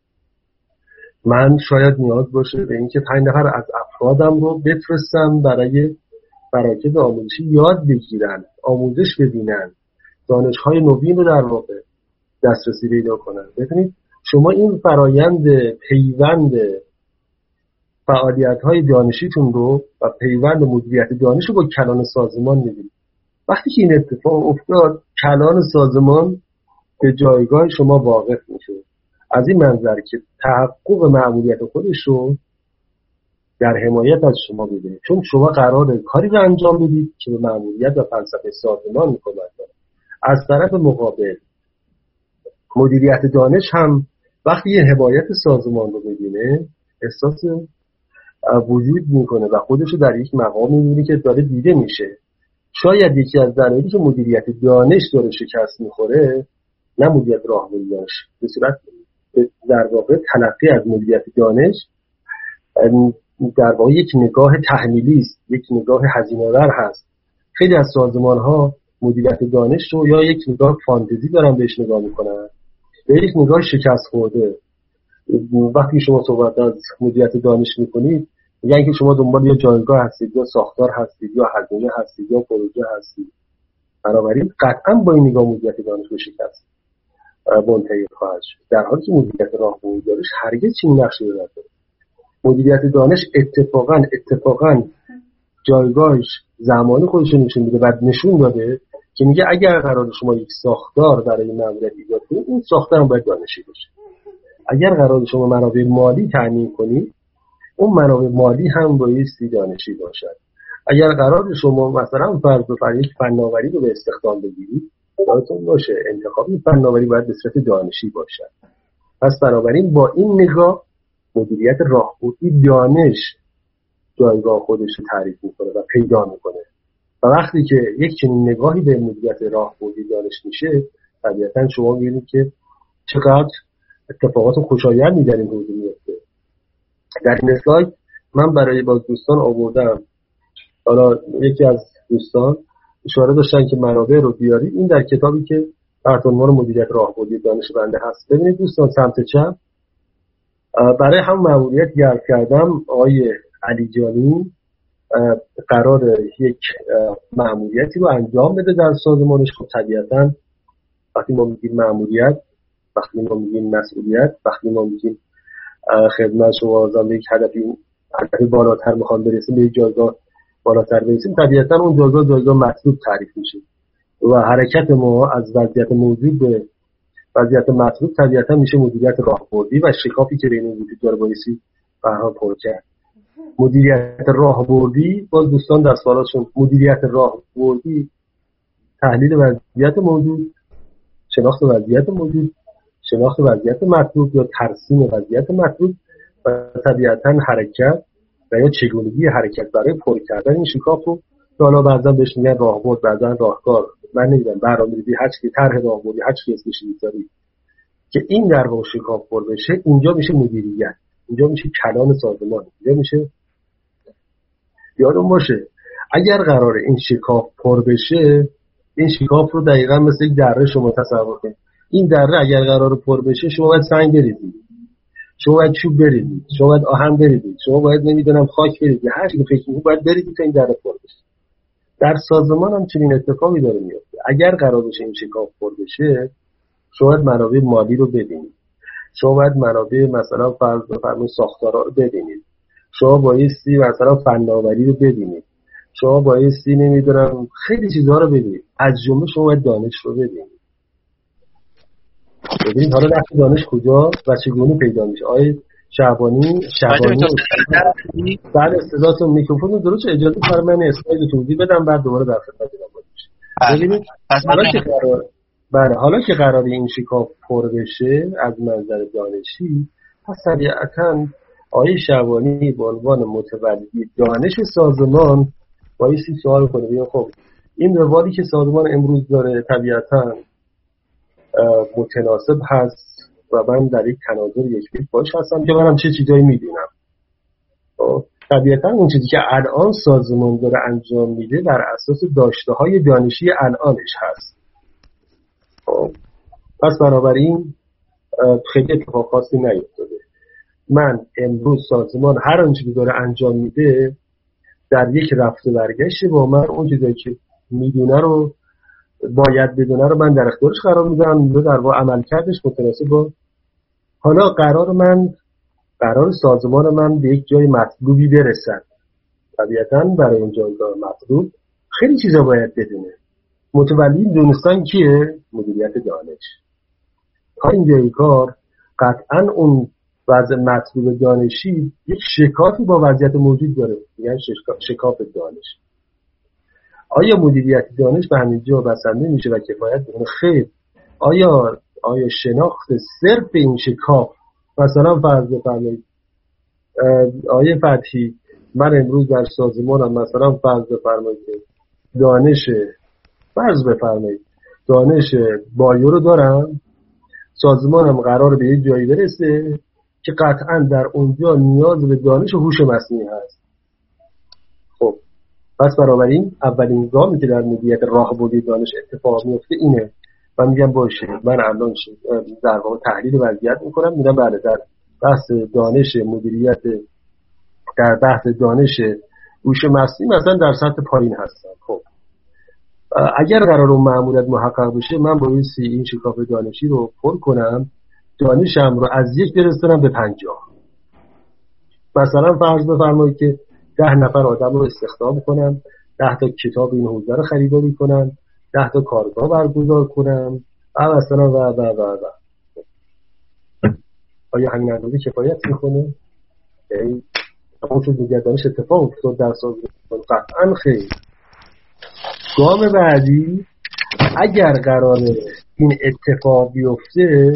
من شاید نیاز باشه به اینکه 5 نفر از افرادم رو بفرستم برای مراکز آموزشی یاد بگیرن، آموزش ببینن، دانش‌های نوین رو در واقع دسترسی پیدا کنن. ببینید شما این فرایند پیوند فعالیت‌های دانشیتون رو و پیوند مدیریت دانش رو با کلان سازمان می‌بینید. وقتی که این اتفاق افتاد، کلان سازمان به جایگاه شما واقف میشه. از این منظر که تحقق مأموریت خودش رو در حمایت از شما ببینید، چون شما قراره کاری رو انجام بدید که به مأموریت و فلسفه سازمان کمک کنه. از طرف مقابل مدیریت دانش هم وقتی یه حمایت سازمان رو ببینه احساس وجود میکنه و خودش رو در یک مقام میبینه که داره دیده میشه. شاید یکی از دلایلی که مدیریت دانش داره شکست میخوره، نه مدیریت راهبردی دانش، به صورت در واقع تلقی از مدیریت دانش در واقع یک نگاه تحمیلی است، یک نگاه هزینه‌آور هست. خیلی از سازمان‌ها مدیریت دانش رو یا یک نگاه فانتزی دارن بهش نگاه میکنن، یا یک نگاه شکست خورده. وقتی شما صحبت از مدیریت دانش میکنید یعنی که شما دنبال یا جایگاه هستید یا ساختار هستید یا هزینه هستید یا پروژه هستید. بنابراین قطعا با این نگاه مدیریت دانش به شکست منتهی خواهد شد، در حالی که مدیریت راهبردی دانش هرگز چنین نقشی رو نداره. مدیریت دانش اتفاقاً جایگاهش زمانی خودش رو نشون میده و نشون داده که میگه اگر قرار شما یک ساختار برای مأموریت ایجاد کنید، این ساختار هم باید دانشی باشه. اگر قرار شما منابع مالی تامین کنید، اون منابع مالی هم بایستی دانشی باشد. اگر قرار شما مثلا فرض بفرمایید یک فناوری رو به استخدام بگیرید، یادتون باشه انتخاب این فناوری باید به صورت دانشی باشد. پس بنابراین با این نگاه مدیریت راهبردی دانش جایگاه خودش رو تعریف میکنه و پیدا میکنه. و وقتی که یک چنین نگاهی به مدیریت راهبردی دانش میشه، طبیعتاً شما میبینید که چقدر اتفاقات خوشایندی در این حوزه میفته. در این اسلاید من برای باز دوستان آوردم، حالا یکی از دوستان اشاره داشتن که منابع رو بیارید. این در کتابی که تحت عنوان مدیریت راهبردی دانش بنده هست. ببینید دوستان سمت چپ برای هم مأموریت گرد کردم آقای علیجانی قرار یک مأموریتی رو انجام بده در سازمانش. خب طبیعتاً وقتی ما میگیم مأموریت، وقتی ما میگیم مسئولیت، وقتی ما میگیم خدمت شما آزم به یک هدفی بالاتر میخوام برسیم، به یک جایگاه بالاتر برسیم، طبیعتاً اون جایگاه مطلوب تعریف میشه و حرکت ما از وضعیت موجود به وضعیت مطلوب طبیعتاً میشه مدیریت راهبردی و شکافی که بین این وجود داره بایستی برها پر کرد. مدیریت راهبردی باز دوستان در سوالاتشون، مدیریت راهبردی تحلیل وضعیت موجود، شناخت وضعیت موجود، شناخت وضعیت مطلوب یا ترسیم وضعیت مطلوب و طبیعتاً حرکت و یا چگونگی حرکت برای پر کردن این شکاف رو که حالا بعضا بهش میگن راهبرد، بعضا راهکار، من نمیدونم برنامه‌ریزی، هر چیزی طرح راهبردی، هر چیزی اسمش میذاری که این در واقع شکاف پر بشه، اینجا میشه مدیریت، اینجا میشه کلان سازمان، اینجا میشه. یادم باشه اگر قراره این شکاف پر بشه، این شکاف رو دقیقاً مثل یک دره شما تصور کنید. این دره اگر قراره پر بشه، شما باید سنگ بریزید، شما باید چوب بریزید، شما باید آهن بریزید، شما باید نمیدونم خاک بریزید، هر چیزی فکر می‌کنید باید بریزید تا این دره پر بشه. در سازمان هم چنین اتفاقی داره میفته. اگر قرار بشه این شکاف پر بشه، شما باید منابع مالی رو ببینید، شما باید منابع مثلا فرض بفرمایید ساختارا رو ببینید، شما بایستی مثلا فناوری رو ببینید، شما بایستی نمیدونم خیلی چیزها رو ببینید، از جمله شما باید دانش رو ببینید. ببینید حالا نقش دانش کجا و چگونه پیدا میشه. آقای شعبانی بعد استعدادتون میکروفون درست اجازه فرمایید من اسلاید توضیح بدم، بعد دوباره در خدمت شما باشم. ببینید حالا که قراره این شکاف پر بشه از منظر دانشی، پس طبیعتاً آقای شعبانی به عنوان متولی دانش سازمان بایستی سوال کنه، بگه خب این روالی که سازمان امروز داره طبیعتاً متناسب هست و من در یک تناظر یکپیش باش هستم که منم چه چیزایی میدونم. طبیعتاً اون چیزی که الان سازمان داره انجام میده بر اساس داشته‌های دانشی الانش هست. پس بنابراین خیلی اتفاق خاصی نیفتاده. من امروز سازمان هر آنچه که داره انجام میده در یک رفت و برگشت با من اون چیزایی که میدونه رو باید بدونه رو من در اختیارش قرار میدم، در واقع عملکردش متناسب با. حالا قرار من قرار سازمان من به یک جای مطلوبی برسد. طبیعتاً برای اون جایگاه مطلوب خیلی چیزا باید بدونه. متولی دونستان کیه؟ مدیریت دانش. تا اینجای کار قطعاً اون وضع مطلوب دانشی یک شکافی با وضعیت موجود داره، یعنی شکاف دانش. آیا مدیریت دانش به همین جا بسنده میشه و کفایت میکنه؟ خیر. آیا شناخت صرف این شکاف، مثلا فرض بفرمایید آیه فتحی من امروز در سازمانم مثلا فرض بفرمایید دانش بایو رو دارم، سازمانم قرار به یه جایی برسه که قطعا در اونجا نیاز به دانش و هوش مصنوعی هست. خب پس بنابراین اولین گامی که در مدیریت راهبردی دانش اتفاق میفته اینه. من میگم باشه، من الان در واقع تحلیل وضعیت میکنم، میگم بله در بحث دانش مدیریت، در بحث دانش هوش مصنوعی مثلا در سطح پایین هستم. خب اگر قرار اون مأموریت محقق بشه، من بایستی این شکاف دانشی رو پر کنم، دانشم رو از 1 برسونم به 50. مثلا فرض بفرمایید که 10 نفر آدم رو استخدام کنم، 10 تا کتاب این حوزه رو خریداری کنم، 10 تا کارگاه برگزار کنم و مثلا و آیا همین اندازه کفایت میکنه؟ یعنی اون شد دیگر دانش اتفاق افتاد در سازمان؟ قطعا خیر. گام بعدی اگر قراره این اتفاق بیفته،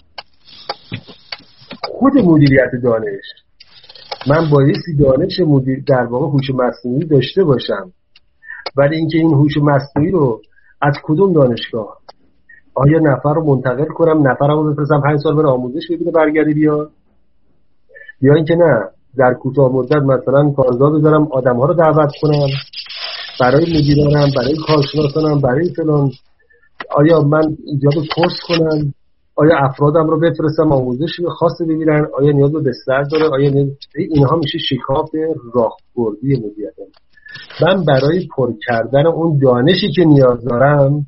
خود مدیریت دانش، من بایستی دانش در واقع هوش مصنوعی داشته باشم، ولی اینکه این هوش مصنوعی رو از کدوم دانشگاه، آیا نفر رو منتقل کنم، نفرمو بفرستم 5 سال بره آموزش ببینه برگردی بیاد، یا اینکه نه در کوتاه مدت مثلا کارزار بذارم آدم‌ها رو دعوت کنم برای مدیرانم، برای کارشناسانم، برای فلان، آیا من ایجاد کورس کنم، آیا افرادم رو بفرستم آموزش خاصی ببینن، آیا نیاز به بستر داره، آیا اینها میشه شکاف راهبردی مدیریت. من برای پر کردن اون دانشی که نیاز دارم،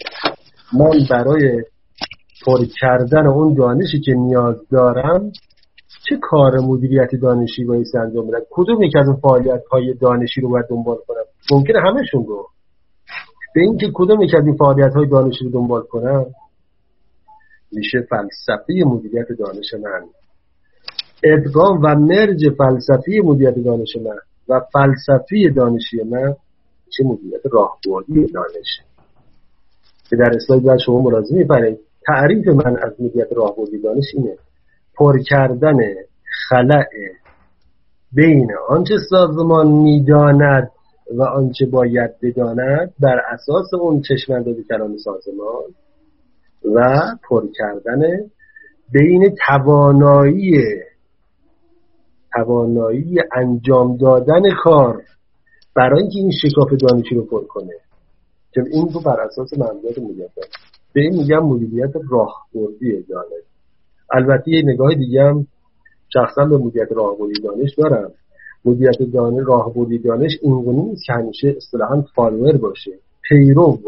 چه کار مدیریت دانشی باید انجام بدم؟ کدوم یک از اون فعالیت‌های دانشی رو باید دنبال کنم؟ ممکنه همشون رو. به این که کدوم یک از این فعالیت‌های دانشی رو دنبال کنم میشه فلسفه مدیریت دانش من. ادغام و مرج فلسفه مدیریت دانش من و فلسفه دانشی من چه مدیریت راهبردی دانش. که در اسلاید بعد شما ملاحظه می‌فرمایید تعریف من از مدیریت راهبردی دانش اینه: پر کردن خلأ بین آنچه سازمان می‌داند و آنچه باید بداند بر اساس اون چشم‌انداز کلان سازمان، و پر کردن بین توانایی انجام دادن کار برای اینکه این شکاف دانشی رو پر کنه. که این رو بر اساس مبادئ مدیریت به این میگم مدیریت راهبردی دانش. البته یه نگاه دیگه هم شخصا به مدیریت راهبردی دانش دارم. مدیریت راهبردی دانش اینگونه نیست که همیشه اصطلاحاً فالوور باشه، پیرو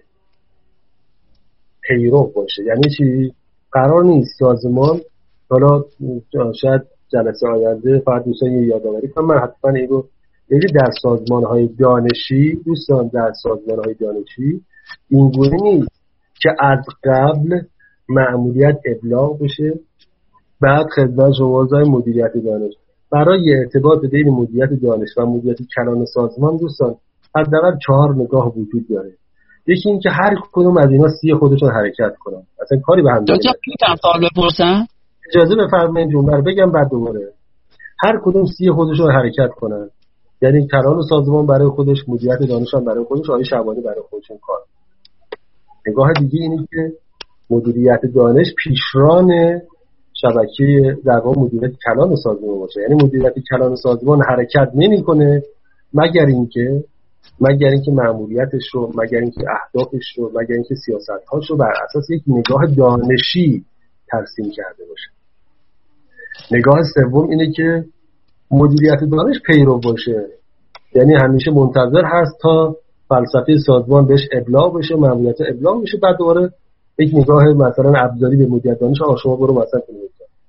باشه. یعنی چی؟ قرار نیست سازمان، حالا شاید جلسه آینده فقط دوستان یه یادآوری کنم، من حتما این رو در سازمان‌های دانشی، دوستان در سازمان‌های دانشی اینگونه نیست که از قبل مأموریت ابلاغ بشه، بعد خدمت شمازهای مدیریت دانش. برای ارتباط بین مدیریت دانش و مدیریت کلان سازمان دوستان حداقل 4 نگاه وجود داره. یکی این که هر کدوم از اینا سی خودشون حرکت کنن، اصلا کاری به هم نمیاد. میتونم سوال بپرسم؟ اجازه بفرمایید جمله رو بگم بعد دوباره. هر کدوم سی خودشون حرکت کنن، یعنی کلان سازمان برای خودش، مدیریت دانش هم برای خودش، آقای شعبانی برای خودشون کار. نگاه دیگه اینه که مدیریت دانش پیشران شبکه در واقع مدیریت کلان سازمان باشه. یعنی مدیریت کلان سازمان حرکت نمی‌کنه مگر اینکه مأموریتش رو، مگر اینکه اهدافش رو، مگر اینکه سیاست‌هاش رو بر اساس یک نگاه دانشی ترسیم کرده باشه. نگاه سوم اینه که مدیریت دانش پیرو باشه، یعنی همیشه منتظر هست تا فلسفه سازمان بهش ابلاغ بشه، مأموریت ابلاغ بشه، بعد دوباره یک نگاه مثلا ابزاری به مدیریت دانش شما برو مثلا کنید.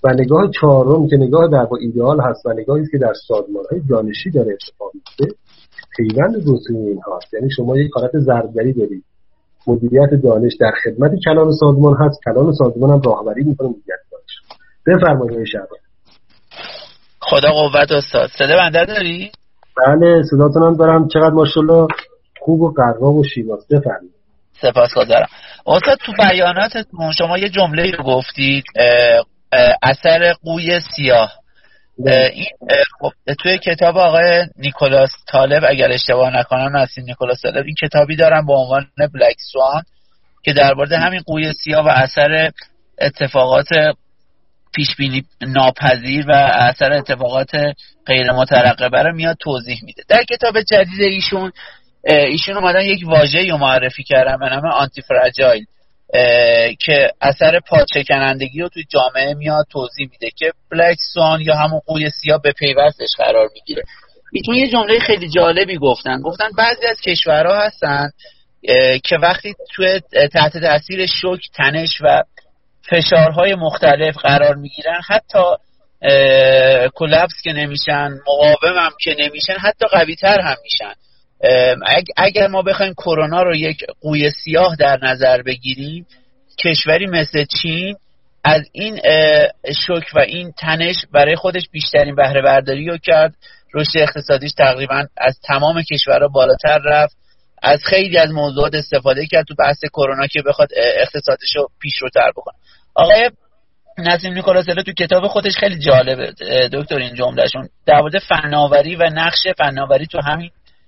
و نگاه چهارم که نگاه در با ایدئال هست و نگاهی که در سازمان‌های دانشی داره اتفاق میفته، پیوند دو سوی این هاست. یعنی شما یک حالت ضربگری دارید، مدیریت دانش در خدمت کلان سازمان هست، کلان سازمان هم راهبری میکنه مدیریت دانش. بفرمایید شعبان. خدا قوت استاد. صدا بنده داری؟ بله صداتون هم دارم. چقدر ماشاءالله خوب و قرقاب و شیواز. بفرمایید. سپاسگزارم. استاد تو بیاناتتون شما یه جمله رو گفتید، اثر قوی سیاه. این توی کتاب آقای نیکولاس طالب اگر اشتباه نکنم، نسیم نیکولاس طالب، این کتابی دارن با عنوان بلک سوان که درباره همین قوی سیاه و اثر اتفاقات پیشبینی ناپذیر و اثر اتفاقات غیر مترقبه رو میاد توضیح میده. در کتاب جدید ایشون اومدن یک واژه‌ای رو معرفی کردن به نام آنتی فراجایل که اثر پاچکنندگی رو توی جامعه میاد توضیح میده که بلک سوان یا همون قوی سیاه به پیوستش قرار میگیره. ایشون یه جمله خیلی جالبی گفتن بعضی از کشورها هستن که وقتی توی تحت تاثیر شوک، تنش و فشارهای مختلف قرار میگیرن، حتی کلپس که نمیشن، مقاوم هم که نمیشن، حتی قوی تر هم میشن. اگر ما بخوایم کرونا رو یک قوی سیاه در نظر بگیریم، کشوری مثل چین از این شوک و این تنش برای خودش بیشترین بهره برداری رو کرد، رشد اقتصادیش تقریبا از تمام کشورها بالاتر رفت، از خیلی از موضوعات استفاده کرد تو بحث کرونا که بخواد اقتصادش رو پیشروتر بکنه. آقای نسیم نیکولاس طالب تو کتاب خودش خیلی جالبه دکتر این جملهشون در مورد فناوری و نقش فناوری تو همین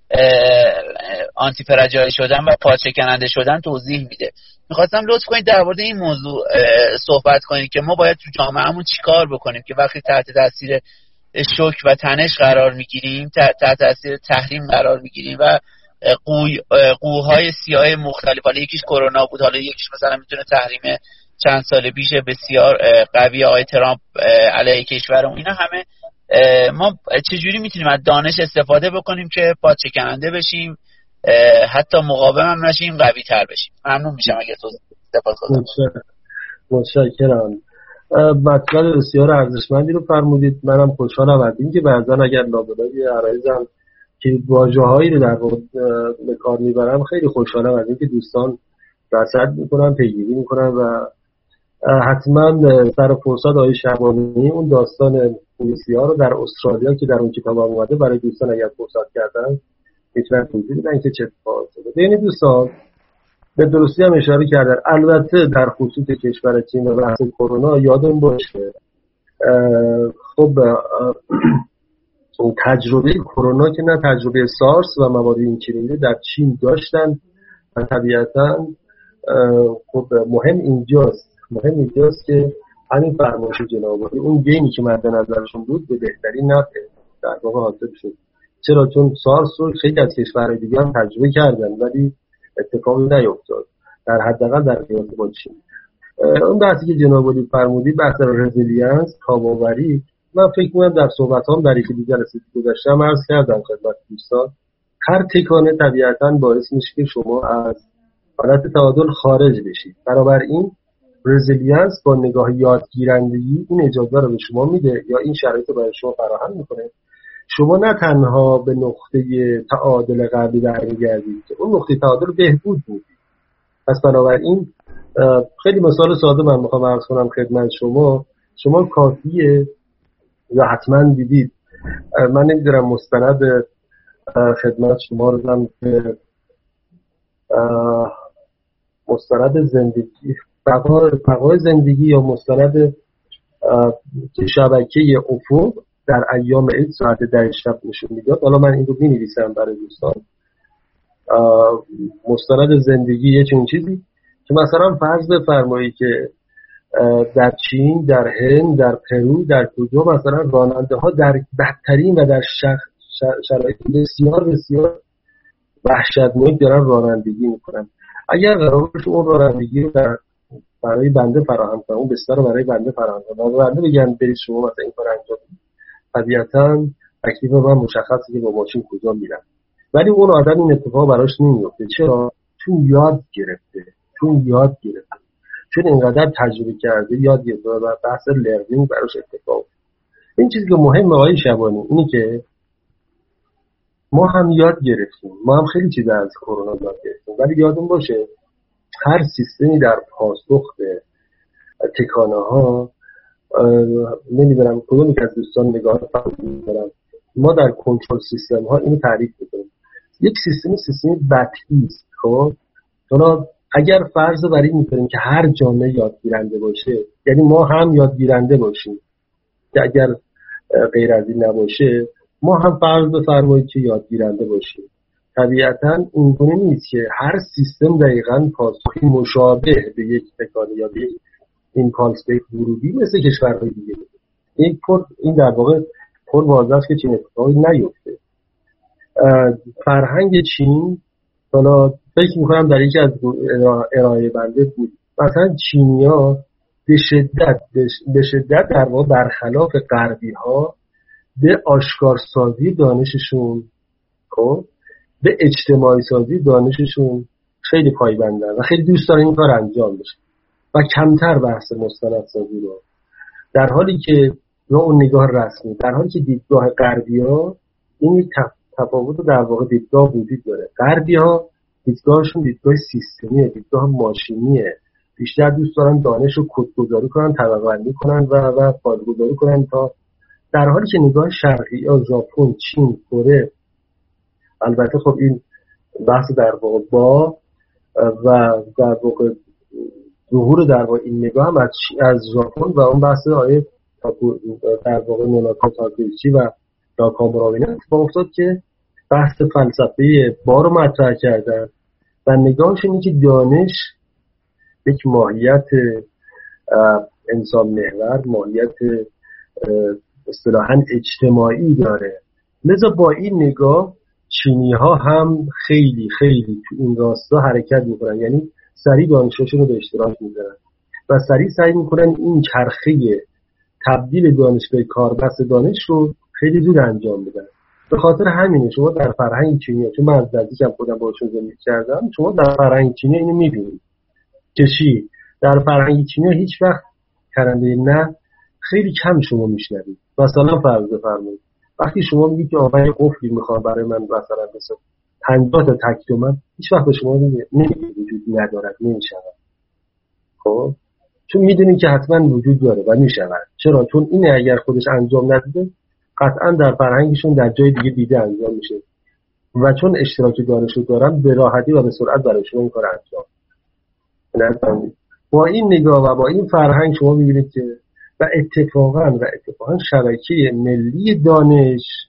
آنتی فراجایل شدن و پاچکننده شدن توضیح میده. میخواستم لطف کنید در مورد این موضوع صحبت کنید که ما باید تو جامعهمون چیکار بکنیم که وقتی تحت تاثیر شوک و تنش قرار میگیریم، تحت تاثیر تحریم قرار میگیریم و قوهای سیاه مختلف، حالا یکیش کرونا بود، حالا یکیش مثلا میتونه تحریم چند سال پیش بسیار قوی آقای ترامپ علیه کشورمون، اینا همه ما چجوری میتونیم از دانش استفاده بکنیم که پاچکننده بشیم، حتی مقاوم هم نشیم، قوی تر بشیم. ممنون میشم اگه تو استفاده کنید. متشکرم. مطلب بسیار ارزشمندی رو فرمودید. منم خوشحالم از اینکه بعضن اگر لابلای عرایزم که واژه‌هایی رو در به کار میبرم، خیلی خوشحالم از اینکه دوستان رصد میکنن، پیگیری میکنن و حتما سر فرصت آقای شعبانی اون داستان پلیسی‌ها رو در استرالیا که در اون کتاب اومده برای دوستان اگر فرصت کردن میتونن توضیح بدن که چه اتفاقی افتاده. ببینید دوستان، به درستی هم اشاره کردن. البته در خصوص کشور چین و بحث کرونا یادم باشه خب تجربه کرونا که نه تجربه سارس و موارد این چنینه در چین داشتن و طبیعتاً خب مهم اینجاست که همین فرمایش جناب اون گینی که مد نظرشون بود به بهترین نفع در واقع حاصل شد. چرا؟ چون سارس رو خیلی از کشورهای دیگه هم تجربه کردن ولی اتفاقی نیفتاد، در حداقل در قیاس با چین. اون بحثی که جناب علی فرمودید بحث رزیلینس، تاب‌آوری، من فکر می‌کنم در صحبتام در یکی دیگر رسیدگی گذاشتم عرض کردم خدمت دوستان، هر تکانه طبیعتاً باعث میشه که شما از حالت تعادل خارج بشید. بنابراین رزیلینس با نگاه یادگیرندگی این اجازه رو به شما میده یا این شرایط رو برای شما فراهم میکنه شما نه تنها به نقطه تعادل قبلی برمیگردید که اون نقطه تعادل بهبود بودید. پس بنابراین خیلی مثال ساده من میخوام عرض کنم خدمت شما کافیه یا حتما دیدید، من نمیدونم مستند خدمت شما رو دارم که مستند زندگی بقای زندگی یا مستند شبکه افق در ایام عید ساعت 10 شب نشون میداد. حالا من این رو می‌نویسم برای دوستان. مستند زندگی یه چنین چیزی که مثلا فرض بفرمایید که در چین، در هند، در پرو، در کجا مثلا راننده ها در بدترین و در شرایط بسیار بسیار وحشتناک دارن رانندگی میکنن. اگر قرار باشه اون رانندگی رو برای بنده فراهم کنن، اون بستر رو برای بنده فراهم کنن و بنده بگن برید شما مثلا این کار انجام بدید، طبیعتاً تکلیف من مشخصه که با ماشین کجا میرم. ولی اون آدم این اتفاق براش نمیفته. چرا؟ چون یاد گرفته. چون اینقدر تجربه کرده یاد گرفته و بحث لرنینگ براش اتفاق. این چیزی که مهمه آقای شبانی اینه که ما هم یاد گرفتیم، ما هم خیلی چیزا از کرونا یاد گرفتیم، ولی یادون باشه هر سیستمی در پاسخ به تکانه ها، نمیدونم کدوم یک از دوستان نگاه دارم، ما در کنترل سیستم ها اینو تعریف میکنیم یک سیستمی بطحی است. خب حالا اگر فرض بر این میکنیم که هر جامعه یادگیرنده باشه، یعنی ما هم یادگیرنده باشیم، که اگر غیر از این نباشه ما هم فرض بفرمایید که یادگیرنده باشیم. طبیعتاً اینگونه نیست که هر سیستم دقیقاً پاسخی مشابه به یک تکانه یا به یک ایمپالس بیک ورودی مثل کشورهای دیگه. این در واقع پر واضح است که چین اتفاقی نیفته. فرهنگ چین، حالا فکر میکنم در یکی از ارائه بنده بود، مثلا چینی‌ها به شدت در واقع برخلاف غربی‌ها به آشکارسازی دانششون، خب به اجتماعی سازی دانششون خیلی پایبندن و خیلی دوست دارن این کار انجام بشه و کمتر بحث مستندسازی رو، در حالی که اون نگاه رسمی، در حالی که دیدگاه غربی‌ها این تفاوت در واقع دیدگاه وجود داره. غربی‌ها دیدگاهشون دیدگاه سیستمیه، دیدگاه ماشینیه، بیشتر دوست دارن دانش رو کدگذاری کنن، طبقه بندی کنن و فایل‌گذاری کنن، تا در حالی که نگاه شرقی یا ژاپن، چین، کره، البته خب این بحث در واقع با و در واقع ظهور در واقع این نگاه هم از ژاپن و اون بحث آیه در واقع نوناکا تاکویچی و ناکاموراوی اتفاق افتاد که بحث فلسفه با رو مطرح کردن و نگاهشون اینه که دانش یک ماهیت انسان محور، ماهیت اصطلاحاً اجتماعی داره. لذا با این نگاه چینی ها هم خیلی خیلی تو این راستا حرکت میکنن، یعنی سریع دانششون رو به اشتراک میذارن و سریع سعی میکنن این چرخه تبدیل دانش به کاربست دانش رو خیلی زود انجام بدن. به خاطر همینه شما در فرهنگ چینی، چون من از نزدیکم خودم باشون زندگی کردم، شما در فرهنگ چینی اینو میبینید که چی؟ در فرهنگ چینی هیچ وقت کرنده نه خیلی کم شما میشنوید. مثلا فرض بفرمایید وقتی شما میگید که آقا قفلی میخوام برای من مثلا مثلا 50 تا تک تومن، هیچ وقت به شما نمیگه وجود ندارد، نمیشود. خب چون میدونید که حتما وجود داره و میشود. چرا؟ چون این اگر خودش انجام نداده قطعا در فرهنگشون در جای دیگه دیده انجام میشه و چون اشتراک دانشو دارن به راحتی و به سرعت برای شما این کار انجام میدن. با این نگاه و با این فرهنگ شما میبینید که و اتفاقا شبکه ملی دانش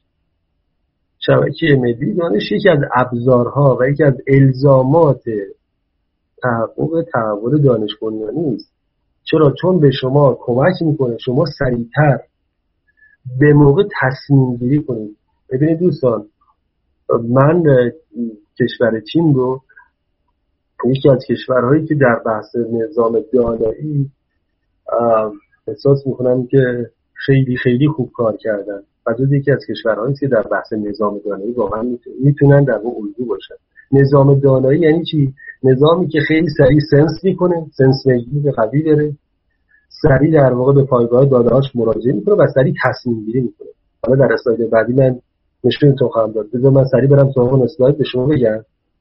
یکی از ابزارها و یکی از الزامات تحقق تحول دانش بنیانی است. چرا؟ چون به شما کمک میکنه شما سریعتر به موقع تصمیم گیری کنید. ببینید دوستان، من کشور چین رو یکی از کشورهایی که در بحث نظام دانایی احساس میکنم که خیلی خیلی خوب کار کردن و جز یکی از کشورهایی که در بحث نظام دانایی واقعا میتونن در اون الگو باشن. نظام دانایی یعنی چی؟ نظامی که خیلی سریع سنس میکنه، سنس میگیری قوی داره، سریع در واقع به پایگاه داده‌هاش مراجعه میکنه و سریع تصمیم گیری میکنه. حالا در اسلاید بعدی من نشونتون خواهم داد. بذار من سریع برم سراغ اون اسلاید به شما بگم.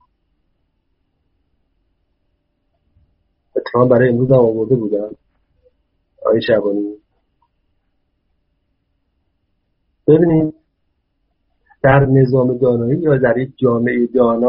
اتفاقا برای امروز هم آورده بودم آقای شبانی. ببینید در نظام دانایی یا در یک جامعه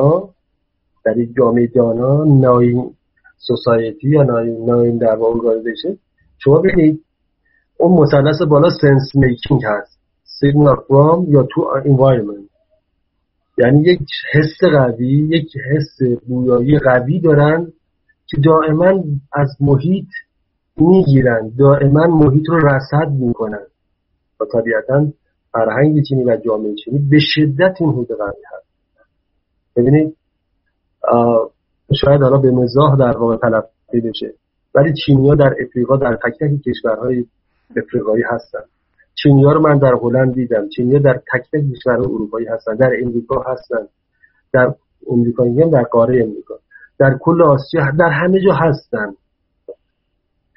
دانا ناین سوسایتی یا ناین در واقع ارگانیزیشن، شما ببینید اون مثلث بالا سنس میکینگ هست، signal from یا to environment، یعنی یک حس قوی، یک حس بویایی قوی دارن که دائما از محیط میگیرن، دائما محیط رو رصد میکنن و طبیعتا فرهنگ چینی و جامعه چینی به شدت این حوزه قوی هست. ببینید شاید حالا به مزاح در واقع تلقی بشه، ولی چینی‌ها در افریقا در تک تک کشورهای افریقایی هستن. چینی‌ها رو من در هلند دیدم، چینی‌ها در تک تک کشورهای اروپایی هستن، در امریکا هستن، در امریکا میگم در قاره امریکا، در کل آسیا، در همه جا هستن.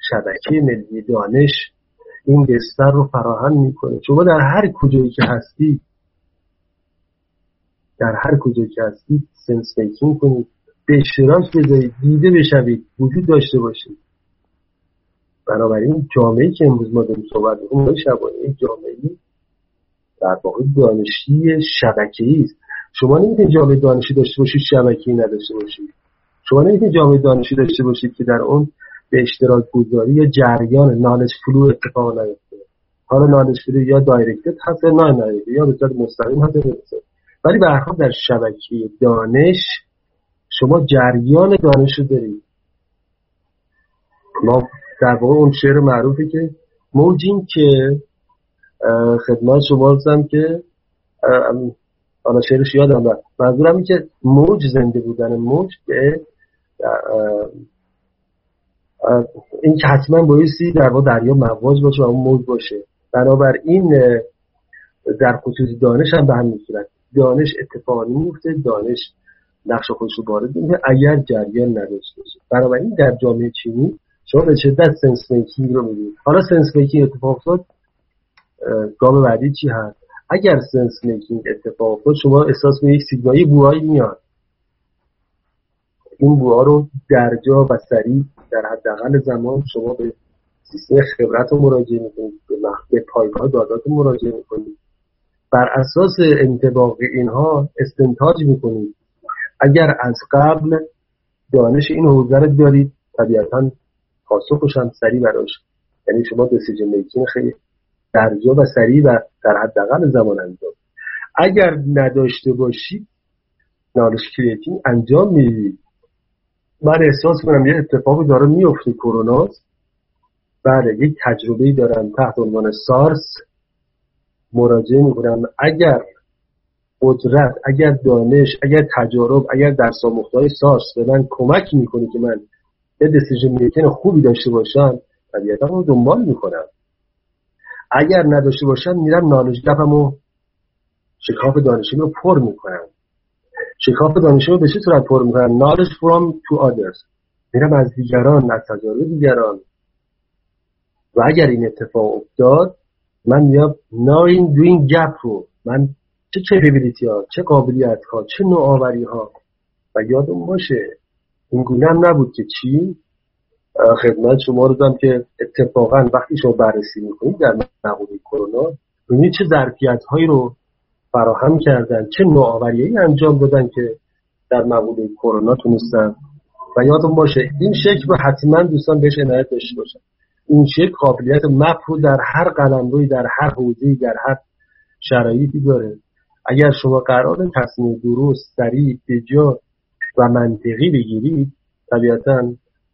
شبکه ملی دانش این بستر رو فراهم میکنه. شما در هر کجایی که هستید سنس میکینگ کنید، به اشتراک بذارید، دیده بشوید، وجود داشته باشید. بنابراین جامعه‌ای که امروز ما داریم صحبت می‌کنیم شبانه یک جامعه در واقع دانشی شبکه‌ای است. شما نمی‌تونید جامعه دانشی داشته باشید شبکه‌ای نداشته باشید. شما نمی‌تونید جامعه دانشی داشته باشید که در اون به اشتراک گذاری یا جریان نالج فلو اتفاق نیفته. حالا نالج فلو یا دایرکتد هست یا نان دایرکتد، یا به صورت مستقیم هست یا غیر مستقیم. ولی به هر حال در شبکه دانش شما جریان دانش رو دارید. ما در واقع اون شعر معروفی که موجیم که خدمت شما رسم که حالا شعرش یادم رفت، منظورم این که موج زنده بودن موج به این که حتما بایستی در واقع دریا مواج باشه و اون موج باشه. بنابراین در خصوص دانش هم به همین صورت دانش اتفاقی میفته، دانش نقش خودش رو وارد میکنه اگر جریان نداشته باشه. بنابراین در جامعه چینی شما به شدت سنس میکینگ رو می‌بینید. حالا سنس میکینگ اتفاق افتاد، گام بعدی چی هست؟ اگر سنس میکینگ اتفاق افتاد شما احساس می‌کنید یک سیگنالی بوهایی میاد، این بوها رو در جا و سریع در حداقل زمان شما به سیستم خبرت رو مراجعه می‌کنید، به پایگاه دادات مراجعه می‌کنید، بر اساس انطباق اینها استنتاج می‌کنید. اگر از قبل دانش این حوزه رو دارید طبیعتاً پاسخش هم سریع براش، یعنی شما دیسیژن میکینگ خیلی درجا و سریع و در حداقل زمان انجام. اگر نداشته باشید نالج کریتینگ انجام میدید. من احساس کنم یه اتفاقی داره میفته، کروناست. بله یک تجربه‌ای دارم تحت عنوان سارس مراجعه میکنم. اگر قدرت، اگر دانش، اگر تجارب، اگر درس آموخته‌های سارس به من کمک میکنه که من یه دیسیژن میکینگ خوبی داشته باشم، طبیعتاً رو دنبال میکنم. اگر نداشته باشم میرم نالج گپمو، شکاف دانشی رو پر میکنم. شکاف دانشی رو به چه صورت پر میکنم؟ knowledge from to others. میرم از دیگران، از تجارب دیگران. و اگر این اتفاق افتاد من میام knowing doing gap رو، من چه capability ها، چه قابلیت ها، چه نوآوری ها. و یادم باشه این گونه هم نبود که چی خدمت شما رو دادم که اتفاقا وقتی شما بررسی میکنید در مقوله کرونا ببینید چه ظرفیت هایی رو فراهم کردن، چه نوآوریایی انجام دادن که در مقوله کرونا تونستن. و یادم باشه این شکل رو حتما دوستان بهش عنایت داشته باشن. این شکل قابلیت مپ رو در هر قلمروی، در هر حوزه‌ای، در هر شرایطی داره. اگر شما قرار تصمیم درست، سریع، بجا و منطقی بگیرید، طبیعتاً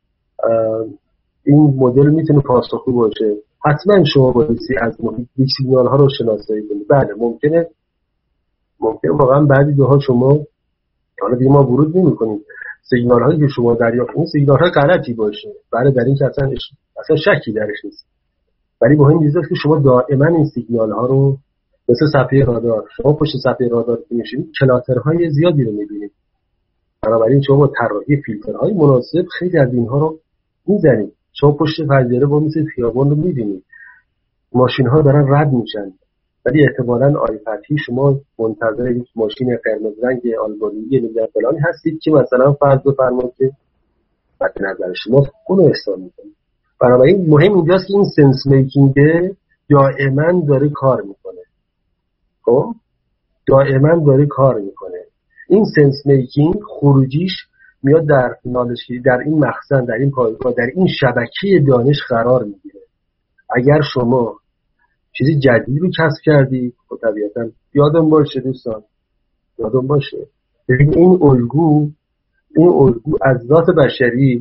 این مدل میتونه پاسخگو باشه. حتما شما بایستی از محیط سیگنال ها رو شناسایی کنید. بله ممکنه واقعا بعضی جاها شما حالا دیگه ما ورود نمی‌کنیم سیگنال هایی که شما دریافت کنید سیگنال های غلطی باشه. بله در این که اصلا شکی درش نیست. ولی مهم اینه که شما دائما این سیگنال ها رو مثل صفحه رادار، شما پشت صفحه رادار که میشینید کلاترهای زیادی رو میبینید. بنابراین شما با طراحی فیلترهای مناسب خیلی از اینها رو میزنید. شما پشت پنجره با مثل خیابان رو میبینید، ماشین ها دارن رد میشن، ولی احتمالاً آی فتحی شما منتظر یک ماشین قرمز رنگ آلبانی نمیدونم فلانی هستید که مثلا فرض بفرمایید که مد نظر شما اون رو احسان میکنید. بنابراین مهم اینجاست که این سنس میکینگ دائما داره کار میکنه. خب دائما داره کار میکنه. این سنس میکینگ خروجیش میاد در نالشگیری، در این مخزن، در این پایگاه، در این شبکه دانش قرار میگیره. اگر شما چیزی جدید رو کسب کردی خب طبیعتاً یادم باشه دوستان، یادم باشه ببین این الگو از ذات بشری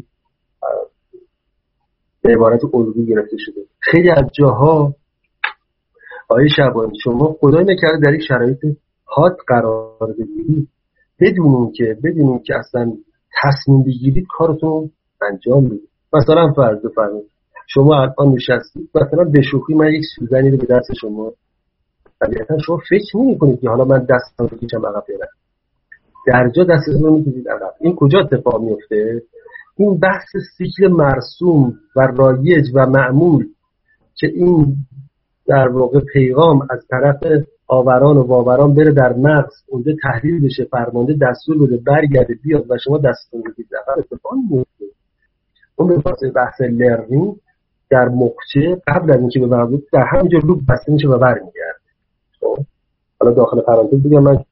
به عبارت الگو گرفته شده. خیلی از جاها آیه شعبانی شما خدای نکرده در این شرایط حاد قرار بگیرید بدونید که اصلا تصمیم بگیرید کارتون انجام بدید. مثلا فرض بفرمایید شما الان نشستید مثلا به شوخی من یک سوزنی رو به دست شما، طبیعتا شما فکر نمی‌کنید که حالا من دستم رو بکشم عقب برم، در جا دستتون رو می‌کشید عقب. این کجا اتفاق میفته؟ این بحث سیکل مرسوم و رایج و معمول که این در واقع پیغام از طرف آوران و واوران بره در مغز، اونجا تحلیل بشه، فرمانده دستور بده، برگرده بیاد و شما دستتون بدید در اتفاق میفته. اون به واسطه بحث لرنینگ در مخچه قبل از اینکه به مغز در همینجا لوپ بسته میشه و برمیگرده. خب حالا داخل پرانتز بگم من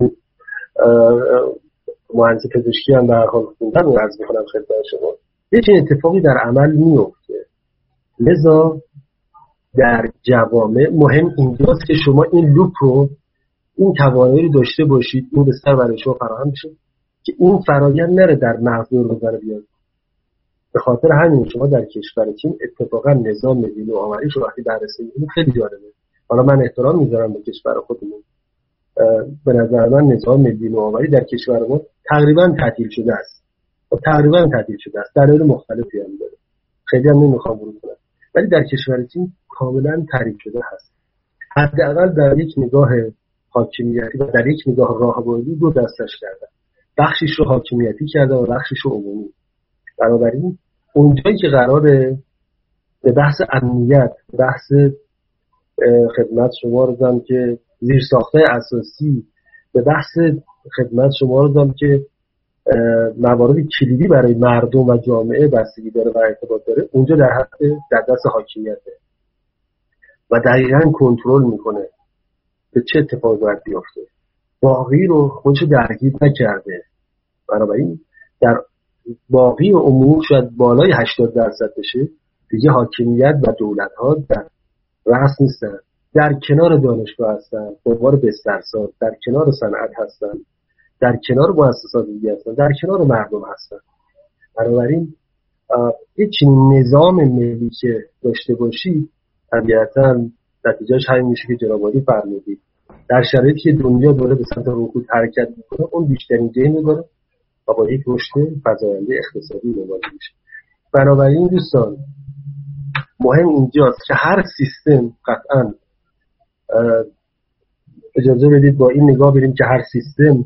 مهندس پزشکی هم در حال خوندم و عرض می‌کنم خدمت شما یه چنین اتفاقی در عمل میفته. لذا در جوامع مهم اینجاست که شما این لوپ رو، این توانایی رو داشته باشید، این بستر برای شما فراهم بشه که این فرآیند نره در مغز رو بیاد. به خاطر همین شما در کشور چین اتفاقا نظام ملی نوآوریش رو وقتی بررسی می‌کنید خیلی جالبه. حالا من احترام میذارم به کشور خودمون، به نظر من نظام ملی نوآوری در کشور ما تقریبا تعطیل شده است. دلایل مختلفی هم داره. خیلی هم نمیخوام ورود کنم. ولی در کشور چین کاملا تعریف شده هست. حداقل در یک نگاه حاکمیتی و در یک نگاه راهبردی دو دستش کردن. بخشش رو حاکمیتی کردن و بخشش رو عمومی. بنابراین اونجایی که قراره به بحث امنیت، بحث خدمت شما رو دارم که زیرساخت‌های اساسی، به بحث خدمت شما رو دارم که موارد کلیدی برای مردم و جامعه بستگی داره و ارتباط داره، اونجا در دست حاکمیته و دقیقاً کنترل میکنه که چه اتفاقی باید بیفته. باقی رو خودشو درگیر نکرده. بنابراین در باقی و عموم شاید بالای 80% بشه دیگه حاکمیت و دولت‌ها در رأس نیستن، در کنار دانشگاه هستن، دوباره بسترساز، در کنار صنعت هستن، در کنار مؤسسات دیگه هستن، در کنار مردم هستن. بنابراین هیچ نظام ملی که داشته باشی طبیعتاً نتیجهش همین میشه که جناب عالی فرمودید. در شرایطی که دنیا داره به سمت رکود حرکت میکنه، اون بیشترین گین میکنه و با یک رشد فزاینده اقتصادی مواجه میشه. بنابراین دوستان مهم اینجاست که هر سیستم قطعاً اجازه بدید با این نگاه بریم که هر سیستم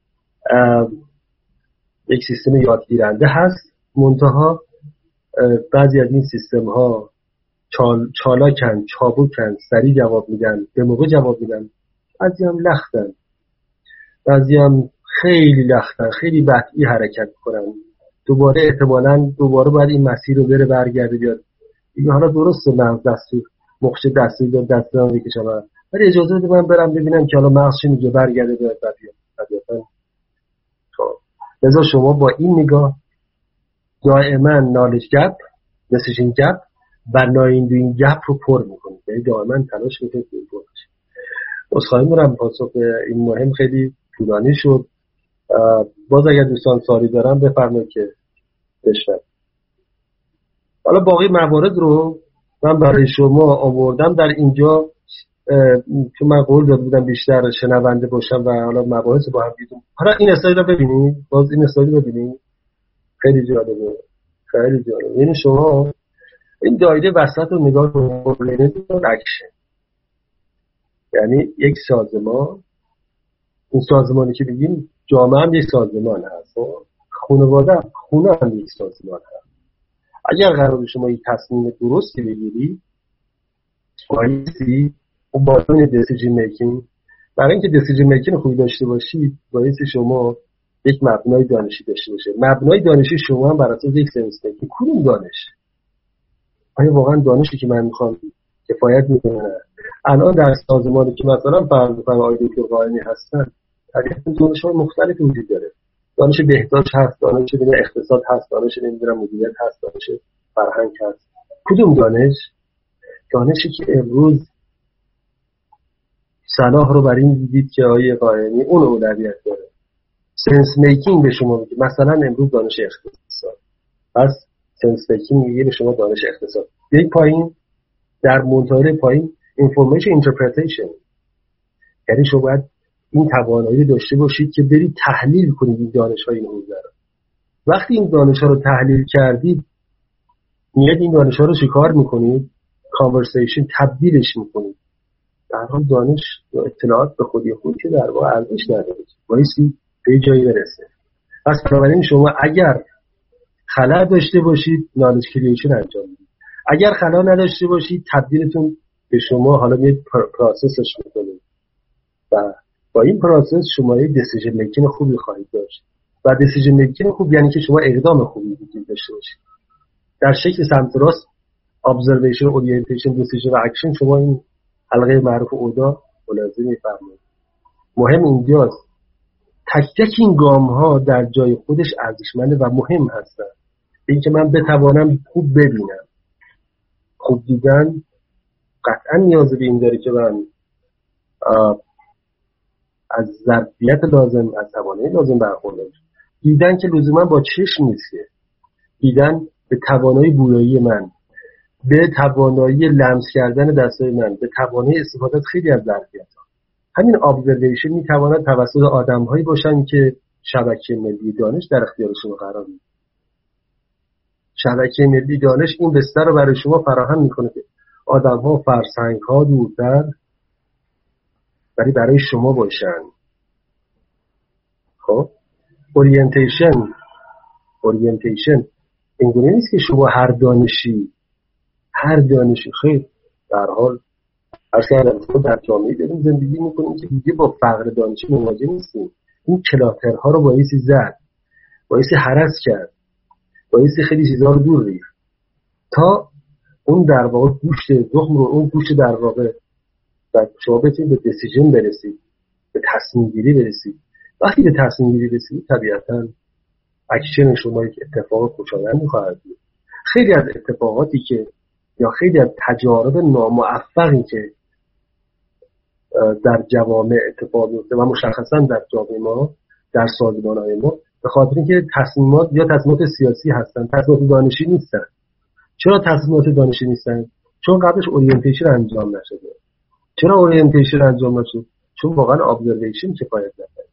یک سیستم یادگیرنده هست، منتها بعضی از این سیستم ها چالاکن، چابکن، سریع جواب میدن، به موقع جواب میدن. بعضی هم لختن، بعضی هم خیلی لختن، خیلی بطئی حرکت میکنن. دوباره احتمالاً باید این مسیر رو بره برگرده بیاد. دیگه حالا درسته من دستور مخشه دستور داد دستورم بکشم، ولی اجازه بده من برم ببینم که حالا مغز چی میگه، برگرده بیاد طبیعتاً. خب لذا شما با این نگاه دائما نالج گپ، مسیجینگ گپ و نایندوینگ گپ رو پر میکنید. یعنی دائما تلاش میکنید این پر بشه. عذرخواهی می‌کنم پاسخ این مهم خیلی طولانی شد. باز اگر دوستان سوالی دارن بفرمایید که بشنویم. حالا باقی موارد رو من برای شما آوردم در اینجا چون من قول داده بودم بیشتر شنونده باشم و حالا مباحث با هم دیدیم. حالا این اسلاید رو ببینید، باز این اسلاید رو ببینید، خیلی جالبه، خیلی جالبه. یعنی شما این دایره وسط رو نگاه کنید، اکشن. یعنی یک سازمان، این سازمانی که بگیم جامعه هم یک سازمان هست، خانواده خونه هم یک سازمان هست. اگر قرار شما یک تصمیم درستی بگیری بایستی و با این دیسیژن میکینگ، برای اینکه دیسیژن میکینگ خوبی داشته باشید بایستی شما یک مبنای دانشی داشته باشه. مبنای دانشی شما هم بر اساس یک سنس میکینگ. کدوم دانش؟ آیا واقعا دانشی که من میخوام کفایت میکنه؟ الان در سازمانی که مثلا فرض آقای دکتر قائمی هستن طبیعتاً دانش‌های مختلفی وجود داره. دانش بهداشت هست، دانش اقتصاد هست، دانش مدیریت هست، دانش فرهنگ هست. کدوم دانش؟ دانشی که امروز صلاح رو برای این دیدید که آقای قائمی اون اولویت داره. سنس میکینگ به شما میگه مثلا امروز دانش اقتصاد، پس سنس میکینگ میگه به شما دانش اقتصاد. یک پایین در منطقه پایین information interpretation، یعنی شما باید این توانایی داشته باشید که برید تحلیل کنید این دانش‌های این حوزه رو. وقتی این دانش‌ها رو تحلیل کردید میاد این دانش‌ها رو چیکار می‌کنید؟ کانورسیشن تبدیلش می‌کنید. در حال دانش و اطلاعات به خودی خود که در واقع ارزش نداره، بایستی به جایی برسه. پس بنابراین شما اگر خلا داشته باشید نالج کریشن انجام میدید. اگر خلا نداشته باشید تبدیلتون به شما حالا میاد پروسسش میکنید و با این پروسس شما یک دیسیژن میکینگ خوبی خواهید داشت و دیسیژن میکینگ خوب یعنی که شما اقدام خوبی میتونید داشته باشید. در شکل سمت راست observation orientation decision و اکشن شما این حلقه معروف اودا ملاحظه می‌فرمایید. مهم اینجاست تک تک این گام ها در جای خودش ارزشمنده و مهم هستن. اینکه من بتوانم خوب ببینم. خوب دیدن قطعا نیاز به این داره که من از ظرفیت لازم از توانایی لازم برخوردار باشم. دیدن که لزوما با چشم نیست. دیدن به توانایی بویایی من، به توانایی لمس کردن دستای من، به توانایی استفاده از خیلی از ظرفیت‌ها. همین ابزرویشن میتواند توسط آدم‌هایی باشن که شبکه ملی دانش در اختیارشون قرار میده. شبکه ملی دانش این بستر رو برای شما فراهم میکنه که آدم‌ها فرسنگ‌ها دورتر ولی برای شما باشن. خب اورینتیشن اینگونه نیست که شما هر دانشی خیلی در حال اصلا در جامعه داریم زندگی میکنیم که دیگه با فقر دانشی مواجه نیستیم. این کلاترها رو بایستی زد، بایستی هرس کرد، بایستی خیلی چیزها رو دور ریخت تا اون در واقع گوشت زخم رو اون گوشت در واقع و شما بتونید به دیسیژن برسید، به تصمیم گیری برسید. وقتی به تصمیم گیری رسید طبیعتاً اکشن شما یک اتفاق خوشایند خواهد بود. خیلی از اتفاقاتی که یا خیلی از تجارب ناموفقی که در جوامع اتفاق میفته و مشخصا در جامعه ما در سازمان‌های ما به خاطر اینکه تصمیمات یا تصمیمات سیاسی هستن، تصمیمات دانشی نیستن. چرا تصمیمات دانشی نیستن؟ چون قبلش اورینتیشن انجام نشده. چرا اورینتیشن انجام نشد؟ چون واقعا ابزرویشن کفایت نکرد.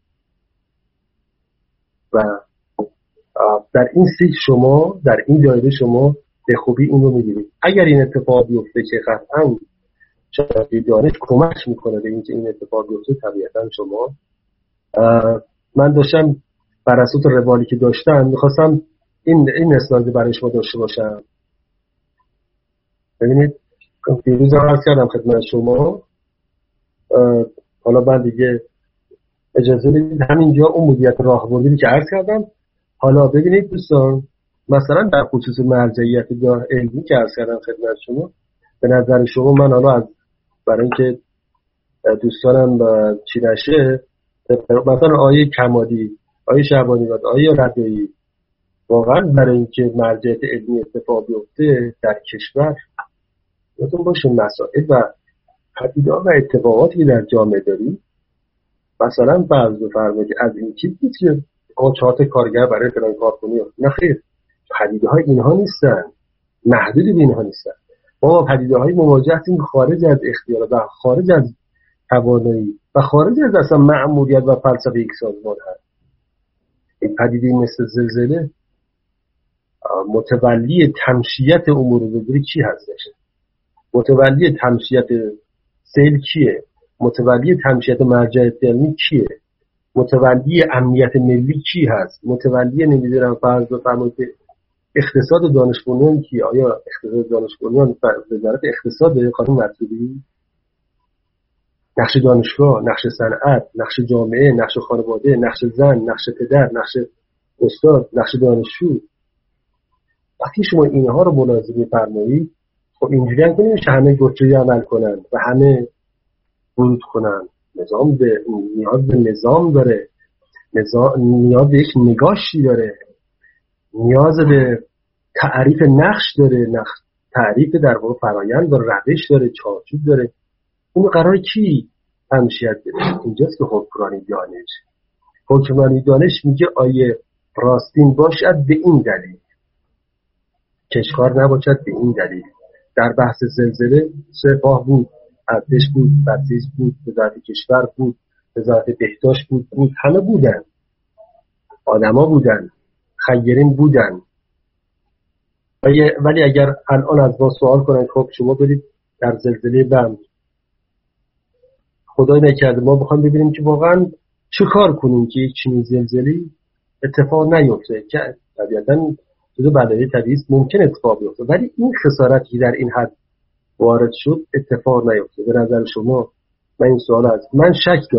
و در این سیک شما در این دایره شما به خوبی این رو می‌گیرید. اگر این اتفاق بیفته که قطعاً شبکه دانش کمک میکنه به اینکه این اتفاق بیفته طبیعتاً شما من داشتم بر اساس روالی که داشتم میخواستم این اسلاید برای شما داشته باشم. ببینید دیروز عرض کردم خدمت شما حالا من دیگه اجازه بدید همینجا اون مدیریت راهبردی که عرض کردم. حالا ببینید دوستان مثلا در خصوص مرجعیت علمی که عرض کردم خدمت شما به نظر شما من حالا از برای اینکه دوستانم چی نشه مثلا آیه کمالی، آیه شعبانی و آیه رضایی واقعا برای اینکه مرجعیت علمی اتفاق بیفته در کشور یادتون باشه مسائل و پدیده‌ها و اتفاقاتی که در جامعه داریم مثلا بعض بفرمایید از این چیز نیست که چارت کارگر برای فلان کار کنی. نه خیر، پدیده‌های اینها نیستن، محدود به اینها نیستن. ما با پدیده‌های مواجه هستیم خارج از اختیار و خارج از توانایی و خارج از اصلا مأموریت و فلسفه یک سازمان هست. این پدیده مثل زلزله متولی تمشیت امور زلزله کی هستش؟ متولی تمشیت سیل کیه؟ متولی تمشیت مرجعیت علمی کیه؟ متولی امنیت ملی کی هست؟ متولی نمیدونم فرض بفرمایید اقتصاد دانش بنیان کیه؟ آیا اقتصاد دانش بنیان وزارت اقتصاد خانم مطلوبی؟ نقش دانشگاه، نقش صنعت، نقش جامعه، نقش خانواده، نقش زن، نقش پدر، نقش استاد، نقش دانشجو. وقتی شما اینها رو ملاحظه می‌فرمایید خب اینجوری هم که نمیشه همه گوچه‌ای عمل کنن و همه ورود کنن. نظام نیاز به نظام داره، نیاز به یک نگاشی داره، نیاز به تعریف نقش داره، تعریف در واقع فرآیند و روش داره، چارچوب داره. اون قرار کی تمشیت بده؟ اینجاست که حکمرانی دانش میگه آیه راستین باشد به این دلیل، کشکار نباشد به این دلیل. در بحث زلزله سپاه بود، ارتش بود، بسیج بود، وزارت کشور بود، وزارت بهداشت بود، همه بودن، آدما بودن، خیرین بودن. ولی اگر الان از ما سوال کنن خب شما برید در زلزله بم خدای نکرده ما بخوام ببینیم که واقعا چه کار کنیم که یک چنین زلزله‌ای اتفاق نیفته، که طبیعتاً جزء بدایع طبیعی است، ممکن اتفاق بیفته، ولی این خسارتی که در این حد وارد شد اتفاق نیفته. به نظر شما من این سوال هست، من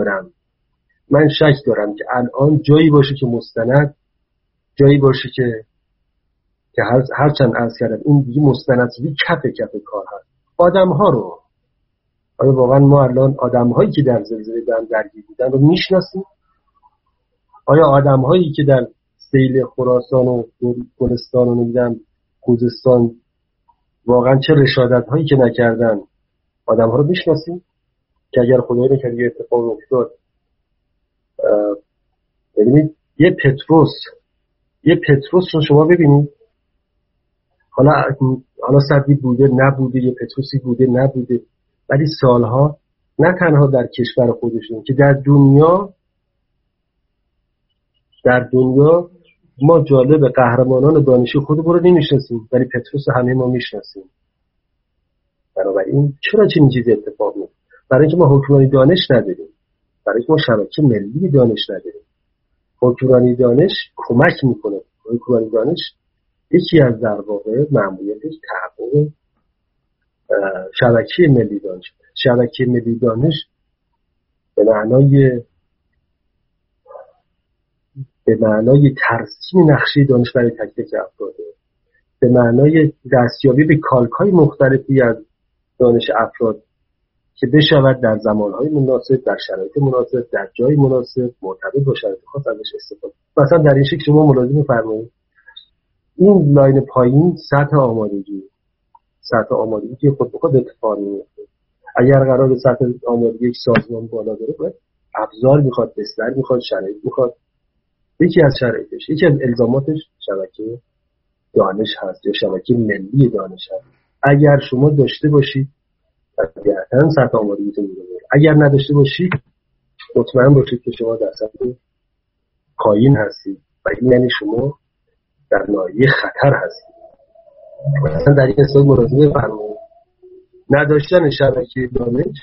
شک دارم که الان جایی باشه که مستند، جایی باشه که هرچند عرض کردم این دیگه مستندی کف کار هست. آدم‌ها رو آیا واقعا ما الان آدم‌هایی که در زلزله درگیر بودن رو میشناسیم؟ آیا آدم‌هایی که در سیل خراسان و گلستان و نمیدونم خوزستان واقعا چه رشادت‌هایی که نکردن، آدم‌ها رو میشناسیم؟ که اگر خدای نکرد یه اتفاق افتاد، ببینید یه پتروس رو شما ببینید، حالا صدی بوده نبوده، یه پتروسی بوده نبوده، ولی سالها نه تنها در کشور خودشون که در دنیا ما جالب قهرمانان دانشی خودمون رو نمیشناسیم، ولی پتروس همه ما میشناسیم. بنابراین چرا چنین چیزی اتفاق میفته؟ برای اینکه ما حکمرانی دانش نداریم، برای اینکه ما شبکه ملی دانش نداریم. حکمرانی دانش کمک میکنه. حکمرانی دانش یکی از در واقع مأموریتش تحقق شبکه ملی دانش. شبکه ملی دانش به معنای ترسیم نقشه دانش برای تک تک افراد، به معنای دستیابی به کالک‌های مختلفی از دانش افراد که بشود در زمانهای مناسب، در شرایط مناسب، در جای مناسب مرتبط با شرایط خاص ازش استفاده. مثلا در این شکل شما ملاحظه می‌فرمایید این لاین پایین سطح آمادگی که خود به خود اتفاق میفته. اگر قرار سطح آمادگی یک سازمان بالا بره، باید ابزار میخواد، بستر میخواد، شرایط میخواد. یکی از شرایطش، یکی از الزاماتش شبکه دانش هست یا شبکه ملی دانش هست. اگر شما داشته باشید طبیعتاً سطح آمادگیتون میره. اگر نداشته باشید مطمئن باشید که شما در سطح پایین هستید و این یعنی شما در ناحیه خطر هستید. مثلا در این اصطلاح مراجعه بفرمایید نداشتن شبکه دانش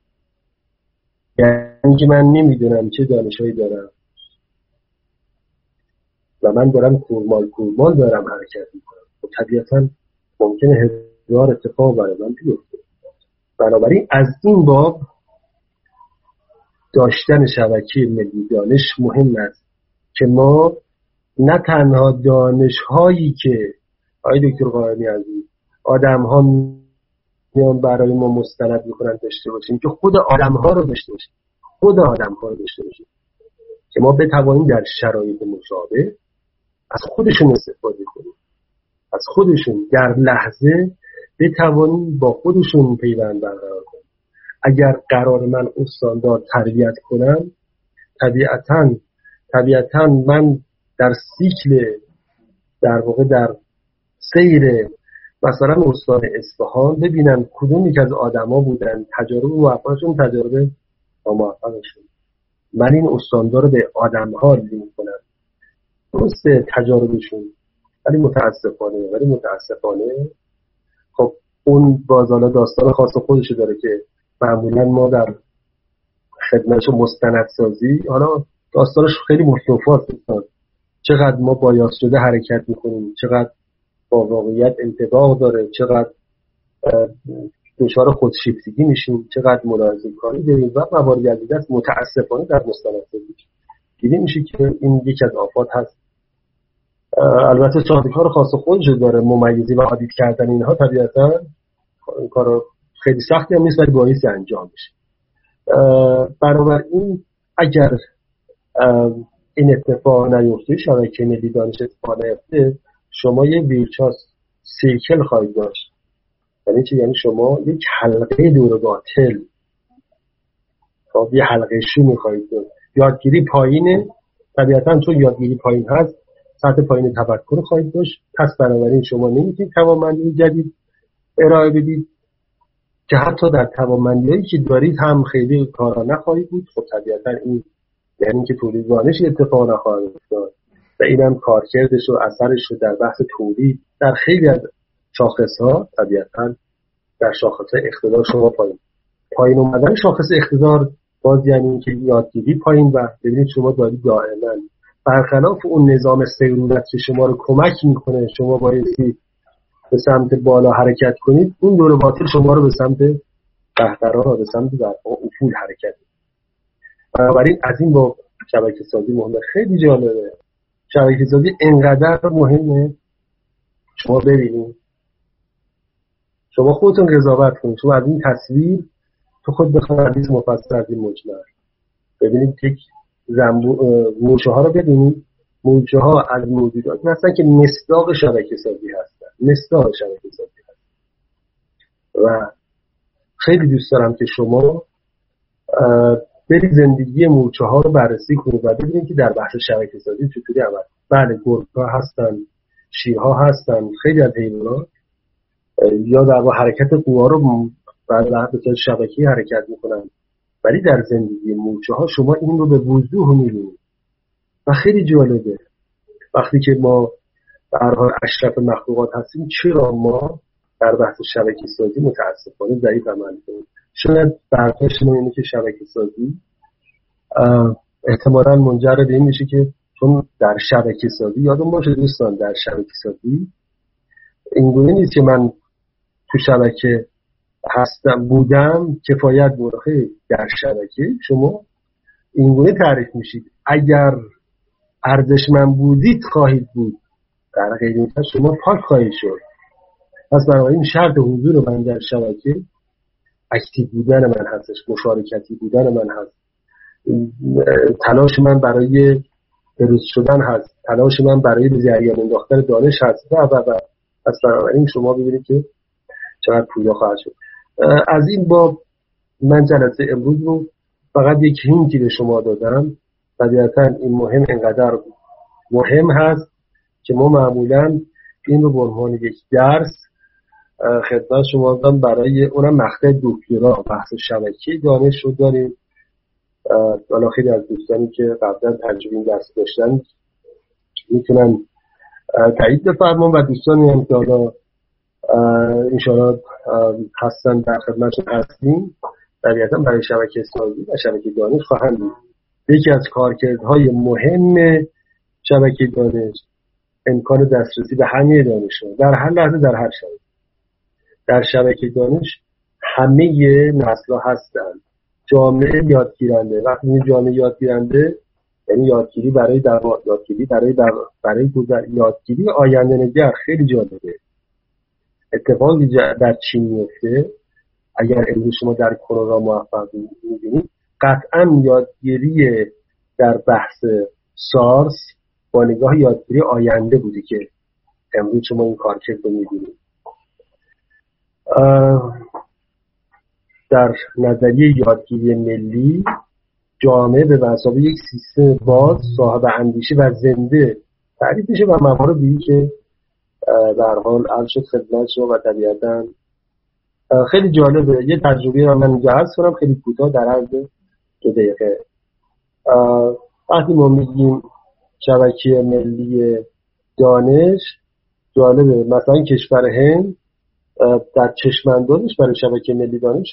یعنی که من نمیدونم چه دانشهایی دارم و من دارم کورمال دارم حرکت میکنم و طبیعتاً ممکنه هزار اتفاق برای من بیفته. بنابراین از این باب داشتن شبکه ملی دانش مهم است که ما نه تنها دانش‌هایی که آقای دکتر قائمی عزیز آدم‌ها میان برای ما مستند می‌کنن داشته باشیم، که خود آدم‌ها رو داشته باشیم که ما بتوانیم در شرایط مشابه از خودشون استفاده کنیم، از خودشون در لحظه بتوانیم با خودشون پیوند برقرار کنیم. اگر قرار من استاندار تربیت کنم، طبیعتاً من در سیکل در واقع در سیر مثلا استان اصفهان ببینم کدوم یک از آدما بودن تجارب موفقشون تجارب ناموفقشون. من این استاندار رو به آدم‌ها لینک کنم، درسته تجاربشون، ولی متاسفانه خب اون بازالا داستان خاص خودشو داره که معمولا ما در خدمتش مستندسازی حالا داستانش خیلی متفاوته، چقدر ما بایاس شده حرکت میکنیم، چقدر با واقعیت انطباق داره، چقدر دچار خودشیفتگی میشیم، چقدر ملاحظه کاری داریم و مواردی دیگه است. متاسفانه در مستندسازی دیده میشه که این یکی از آفات هست. البته سازوکار خاص خودش داره، ممیزی و عادی کردن اینها طبیعتا این کار خیلی سختی هم نیست ولی باعث انجام میشه. بنابراین اگر این اتفاق نیفته، شبکه ملی دانش اتفاق نیفته، شما یک ویرچاس سیکل خواهید داشت. یعنی چی؟ یعنی شما یک حلقه دور باطل، خب یه حلقه شومی خواهید داشت. یادگیری پایینه، طبیعتا چون یادگیری پایین هست سطح پایین تفکر خواهید داشت، پس بنابراین شما نمیتونید توانمندی جدید ارائه بدید که حتی در توانمندی‌هایی که دارید هم خیلی کارا نخواهید بود. خب طبیعتا این یعنی که تولید دانشی اتفاق نخواهد افتاد و اینم کارکردش و اثرش رو در بحث تولید در خیلی از شاخص‌ها، طبیعتا در شاخص اقتدار شما پایین اومدن شاخص اقتدار باز یعنی که یادگیری پایین و ببینید شما دارید دائما برخلاف اون نظام سیرونت که شما رو کمک میکنه شما بایستی به سمت بالا حرکت کنید، اون دور باطل شما رو به سمت قهقرا، به سمت افول حرکت کنید. بنابراین از این با شبکه سازی مهمه. خیلی جالبه شبکه سازی انقدر مهمه. شما ببینید، شما خودتون قضاوت کنید، شما از این تصویر تو خود بخواید حدیث مفصل از این مجمل ببینید، یک مورچه ها رو ببینید، مورچه ها از موجودات هستن که مصداق شبکه سازی هستن، مصداق شبکه سازی هستن. و خیلی دوست دارم که شما برید زندگی مورچه ها رو بررسی کنید و ببینید که در بحث شبکه سازی چطوری عمل. بله گرگ‌ها هستن، شیرها هستن، خیلی از حیوانات یا در واقع حرکت قوا رو به طور شبکه‌ای حرکت میکنن، ولی در زندگی مورچه ها شما این رو به وضوح میبینید و خیلی جالبه. وقتی که ما به هر حال اشرف مخلوقات هستیم، چرا ما در بحث شبکه سازی متاسفانه ضعیف عمل کنیم؟ شاید برداشت ما اینه که شبکه سازی احتمالاً منجر به این میشه که چون در شبکه سازی، یادم باشه دوستان، در شبکه سازی اینگونه نیست که من تو شبکه هستم بودم کفایت برخه. در شبکه شما اینگونه تعریف میشید، اگر ارزشمند بودید خواهید بود، در غیر این صورت شما پاک خواهید شد. پس بنابراین شرط حضور من در شبکه اکتیو بودن من هستش، مشارکتی بودن من هست، تلاش من برای بروز شدن هست، تلاش من برای به جریان انداختن دانش هست و پس بنابراین شما ببینید که چقدر پویا خواهد شد. از این باب من جلسه امروز رو فقط یک هینتی به شما دادم. طبیعتا این مهم انقدر مهم هست که ما معمولا این رو به عنوان یک درس خدمت شما دادم، برای اونم مقطع دکترا بحث شبکه دانش رو داریم. حالا خیلی از دوستانی که قبلا تجربه این درس داشتن میتونن تایید بفرمان و دوستانی هم که حالا انشاءالله هستن در خدمتشون هستیم طبیعتا برای شبکه سازی و شبکه دانش خواهند بود. یکی از کارکردهای مهم شبکه دانش امکان دسترسی به همه دانش در هر لحظه در هر شبکه. در شبکه دانش همه نسل‌ها هستن. جامعه یادگیرنده، وقتی میگیم جامعه یادگیرنده یعنی یادگیری برای یادگیری آینده نگر. خیلی جالبه اتفاقی در چین میفته. اگر امروز شما در کرونا موفق می‌بینید، قطعا یادگیری در بحث سارس با نگاه یادگیری آینده بودی که امروز شما این کارکرد رو می‌بینید. در نظریه یادگیری ملی جامعه به مثابه یک سیستم باز، صاحب اندیشه و زنده تعریف میشه و مواردی که به هر حال عرض شد خدمت شما. و طبیعتا خیلی جالبه. یه تجربه رو من اینجا عرض کنم خیلی کوتاه در عرض 2 دقیقه. وقتی ما میگیم شبکه ملی دانش، جالبه مثلا کشور هند در چشماندازش برای شبکه ملی دانش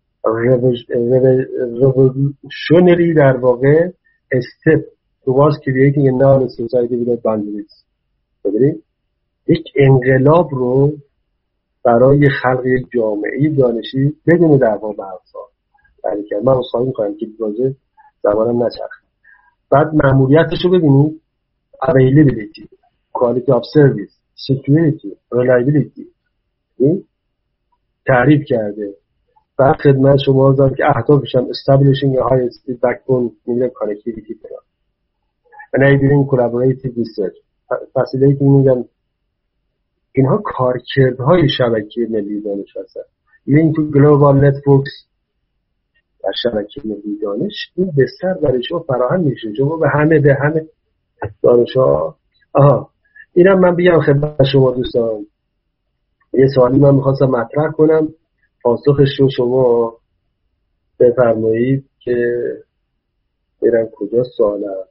revolutionary در واقع step towards creating a knowledge society without boundaries. ببینید یک انقلاب رو برای خلق یک جامعه دانشی بدون در واقع برسان برای کرد. من اصلا میخوایم که واژه زبانم نچرخه. بعد مأموریتش رو ببینید: availability, quality of service, security, reliability. این تعریف کرده. بعد خدمت شما دارم که اهدافش هم establishing a high speed backbone network connectivity program, enabling collaborative research, facilitating. اینها کارکردهای شبکه ملی دانش هستند. link to global networks در شبکه ملی دانش این بستر برای شما فراهم میشه. شما به همه دانش‌ها اینم من بگم خدمت شما دوستان. یه سوالی من می‌خواستم مطرح کنم، پاسخش رو شما بفرمایید که برم کجا سوالم.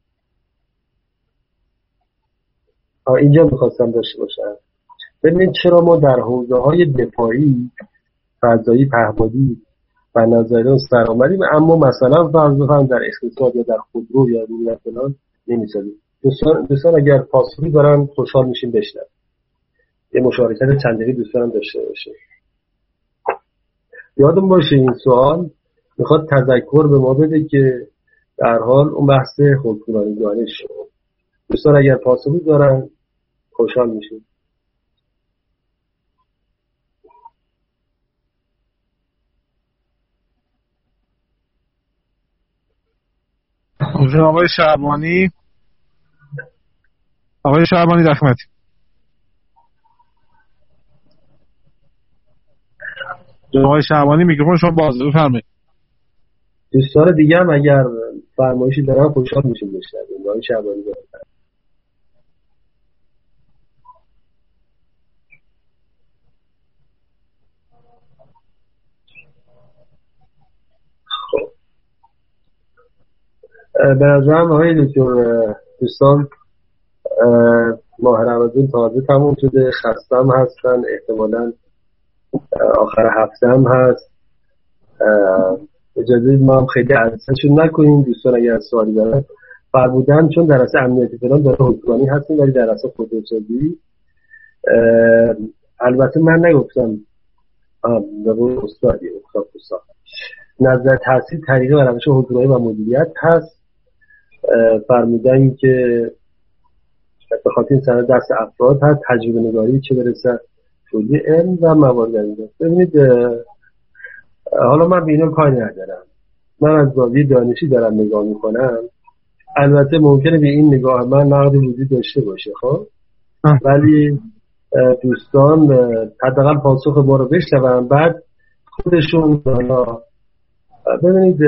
اینجا می‌خواستم داشته باشم. ببینید چرا ما در حوزه‌های دفاعی، فضایی، پهپادی و نظریه سرآمدیم، اما مثلا فرض بفرمایید در اقتصاد یا در خودرو یا فلان نمی‌سازیم. دوستان اگر پاسخی دارن خوشحال میشیم بشنویم. یه مشارکت چند دقیقه دوستان داشته باشه. یادم باشه این سوال میخواد تذکر به ما بده که در حال اون بحث خودگذاری شد. دوستان اگر پاسخی دارن خوشحال میشیم. آقای شعبانی در خدمتی. آقای شعبانی میکروفون شما بازه، بفرمایید. دوستان دیگه هم اگر فرمایشی دارن خوشحال میشیم بشنویم. آقای شعبانی بفرمایید. به نظرم آقای دکتر دوستان ماه رمضان تازه تموم شده، خسته هم هستن، احتمالاً آخر هفته هم هست. اجازه ما هم خیلی عرضشون نکنیم. دوستان اگر سوالی دارن فرمودن، چون در اصل امنیتی فلان داره حکمرانی هستیم ولی در اصل خودروسازی. البته من نگفتم به قول استادی نظر تحصیل طریقه و روش حکمرانی و مدیریت هست. فرمودن که به خاطر این سند دست افراد هست، تجربه نگاری چه برسه شدی علم و موارد اینجا. ببینید حالا من به اینو کاری ندارم، من از زاویه دانشی دارم نگاه میکنم. البته ممکنه به این نگاه من نقد وجود داشته باشه خب، ولی دوستان حداقل پاسخ ما رو بشنون بعد خودشون. حالا ببینید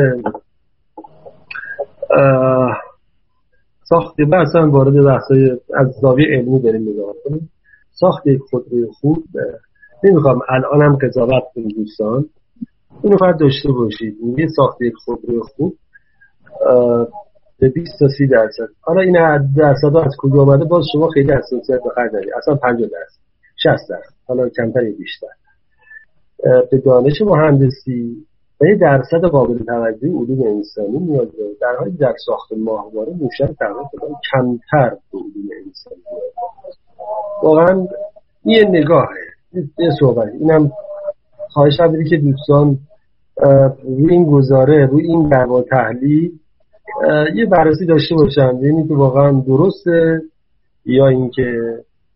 ساخت اصلا وارد بحثای از زاویه علمی داریم نگاه کنیم. ساخت یک خودروی خوب، نمیخوام الانم قضاوت کنیم دوستان، اینو باید داشته باشید. میگه ساخت یک خودروی خوب به 20 تا 30%. حالا این درصد از کجا آمده باز شما خیلی حساسیت به خرج ندید، اصلا 50%، 60%، حالا کمتر یا بیشتر. به دانش مهندسی و یه درصد قابل توجه علوم انسانی نیاز داره، در حالی در ساخت ماهواره موشک تقریبا کمتر به علوم انسانی نیاز داره. واقعا یه نگاهه، یه صحبت. اینم خواهش می‌کنم که دوستان روی این گزاره، روی این دروا تحلیل یه بررسی داشته باشن، ببینید که واقعا درسته یا اینکه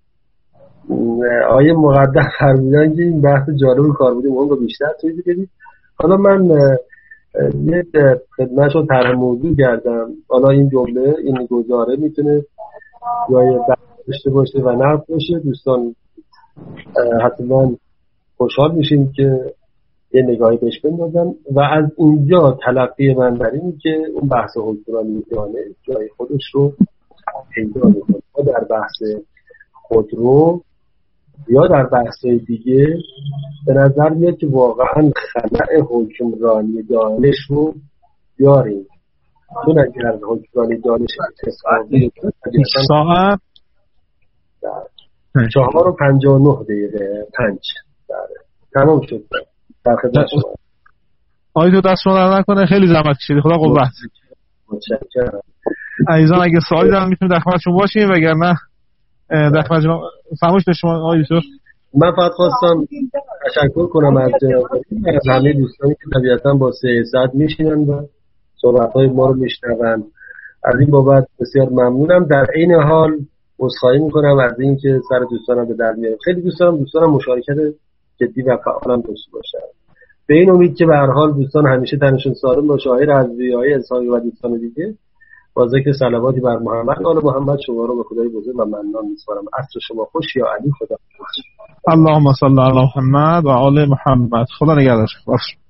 آیه مقدم فرمودن که این بحث جالب کاربردی مهم رو بیشتر توضیح بدید. حالا من یه خدمتشون طرح موضوع کردم. حالا این جمله، این گزاره میتونه یا یه بحث داشته باشه و نقد باشه. دوستان حتما خوشحال میشیم که یه نگاهی بهش بندازن و از اینجا تلقی من بر اینه که اون بحث حکمرانی دانش جای خودش رو پیدا میکنه. ما در بحث خودرو یا در بحث‌های دیگه به نظر میاد که واقعا خلأ حکمرانی دانش رو داریم. چون اگر حکمرانی دانش اقتصادی ساعت 4:59 تمام شد. در خدمت شما. آقای تو دست شما نکنه، خیلی زحمت کشیدی، خدا قوت. متشکرم. عزیزان اگه سوالی دارن میتونید در خدمتشون باشیم، وگرنه در خدمتشون فرمایش به شما آقای یوسف. من فقط خواستم تشکر کنم از همه دوستانی که طبیعتاً با 3 ساعت میشینن و صحبت‌های ما رو میشنون. از این بابت بسیار ممنونم. در این حال عذرخواهی میکنم از این که سر دوستانم به درد میارم. خیلی دوستانم مشارکت جدی و فعالم داشته باشن. به این امید که به هر حال دوستان همیشه تنشون سالم باشه. شاهد از ویای انسانی و دوستان دیگه با ذکر صلواتی بر محمد آل محمد شما رو به خدای بزرگ و منان میسپارم. عصر شما خوش یا علی. خدا اللهم صل علی محمد و آل محمد. خدا نگهدار.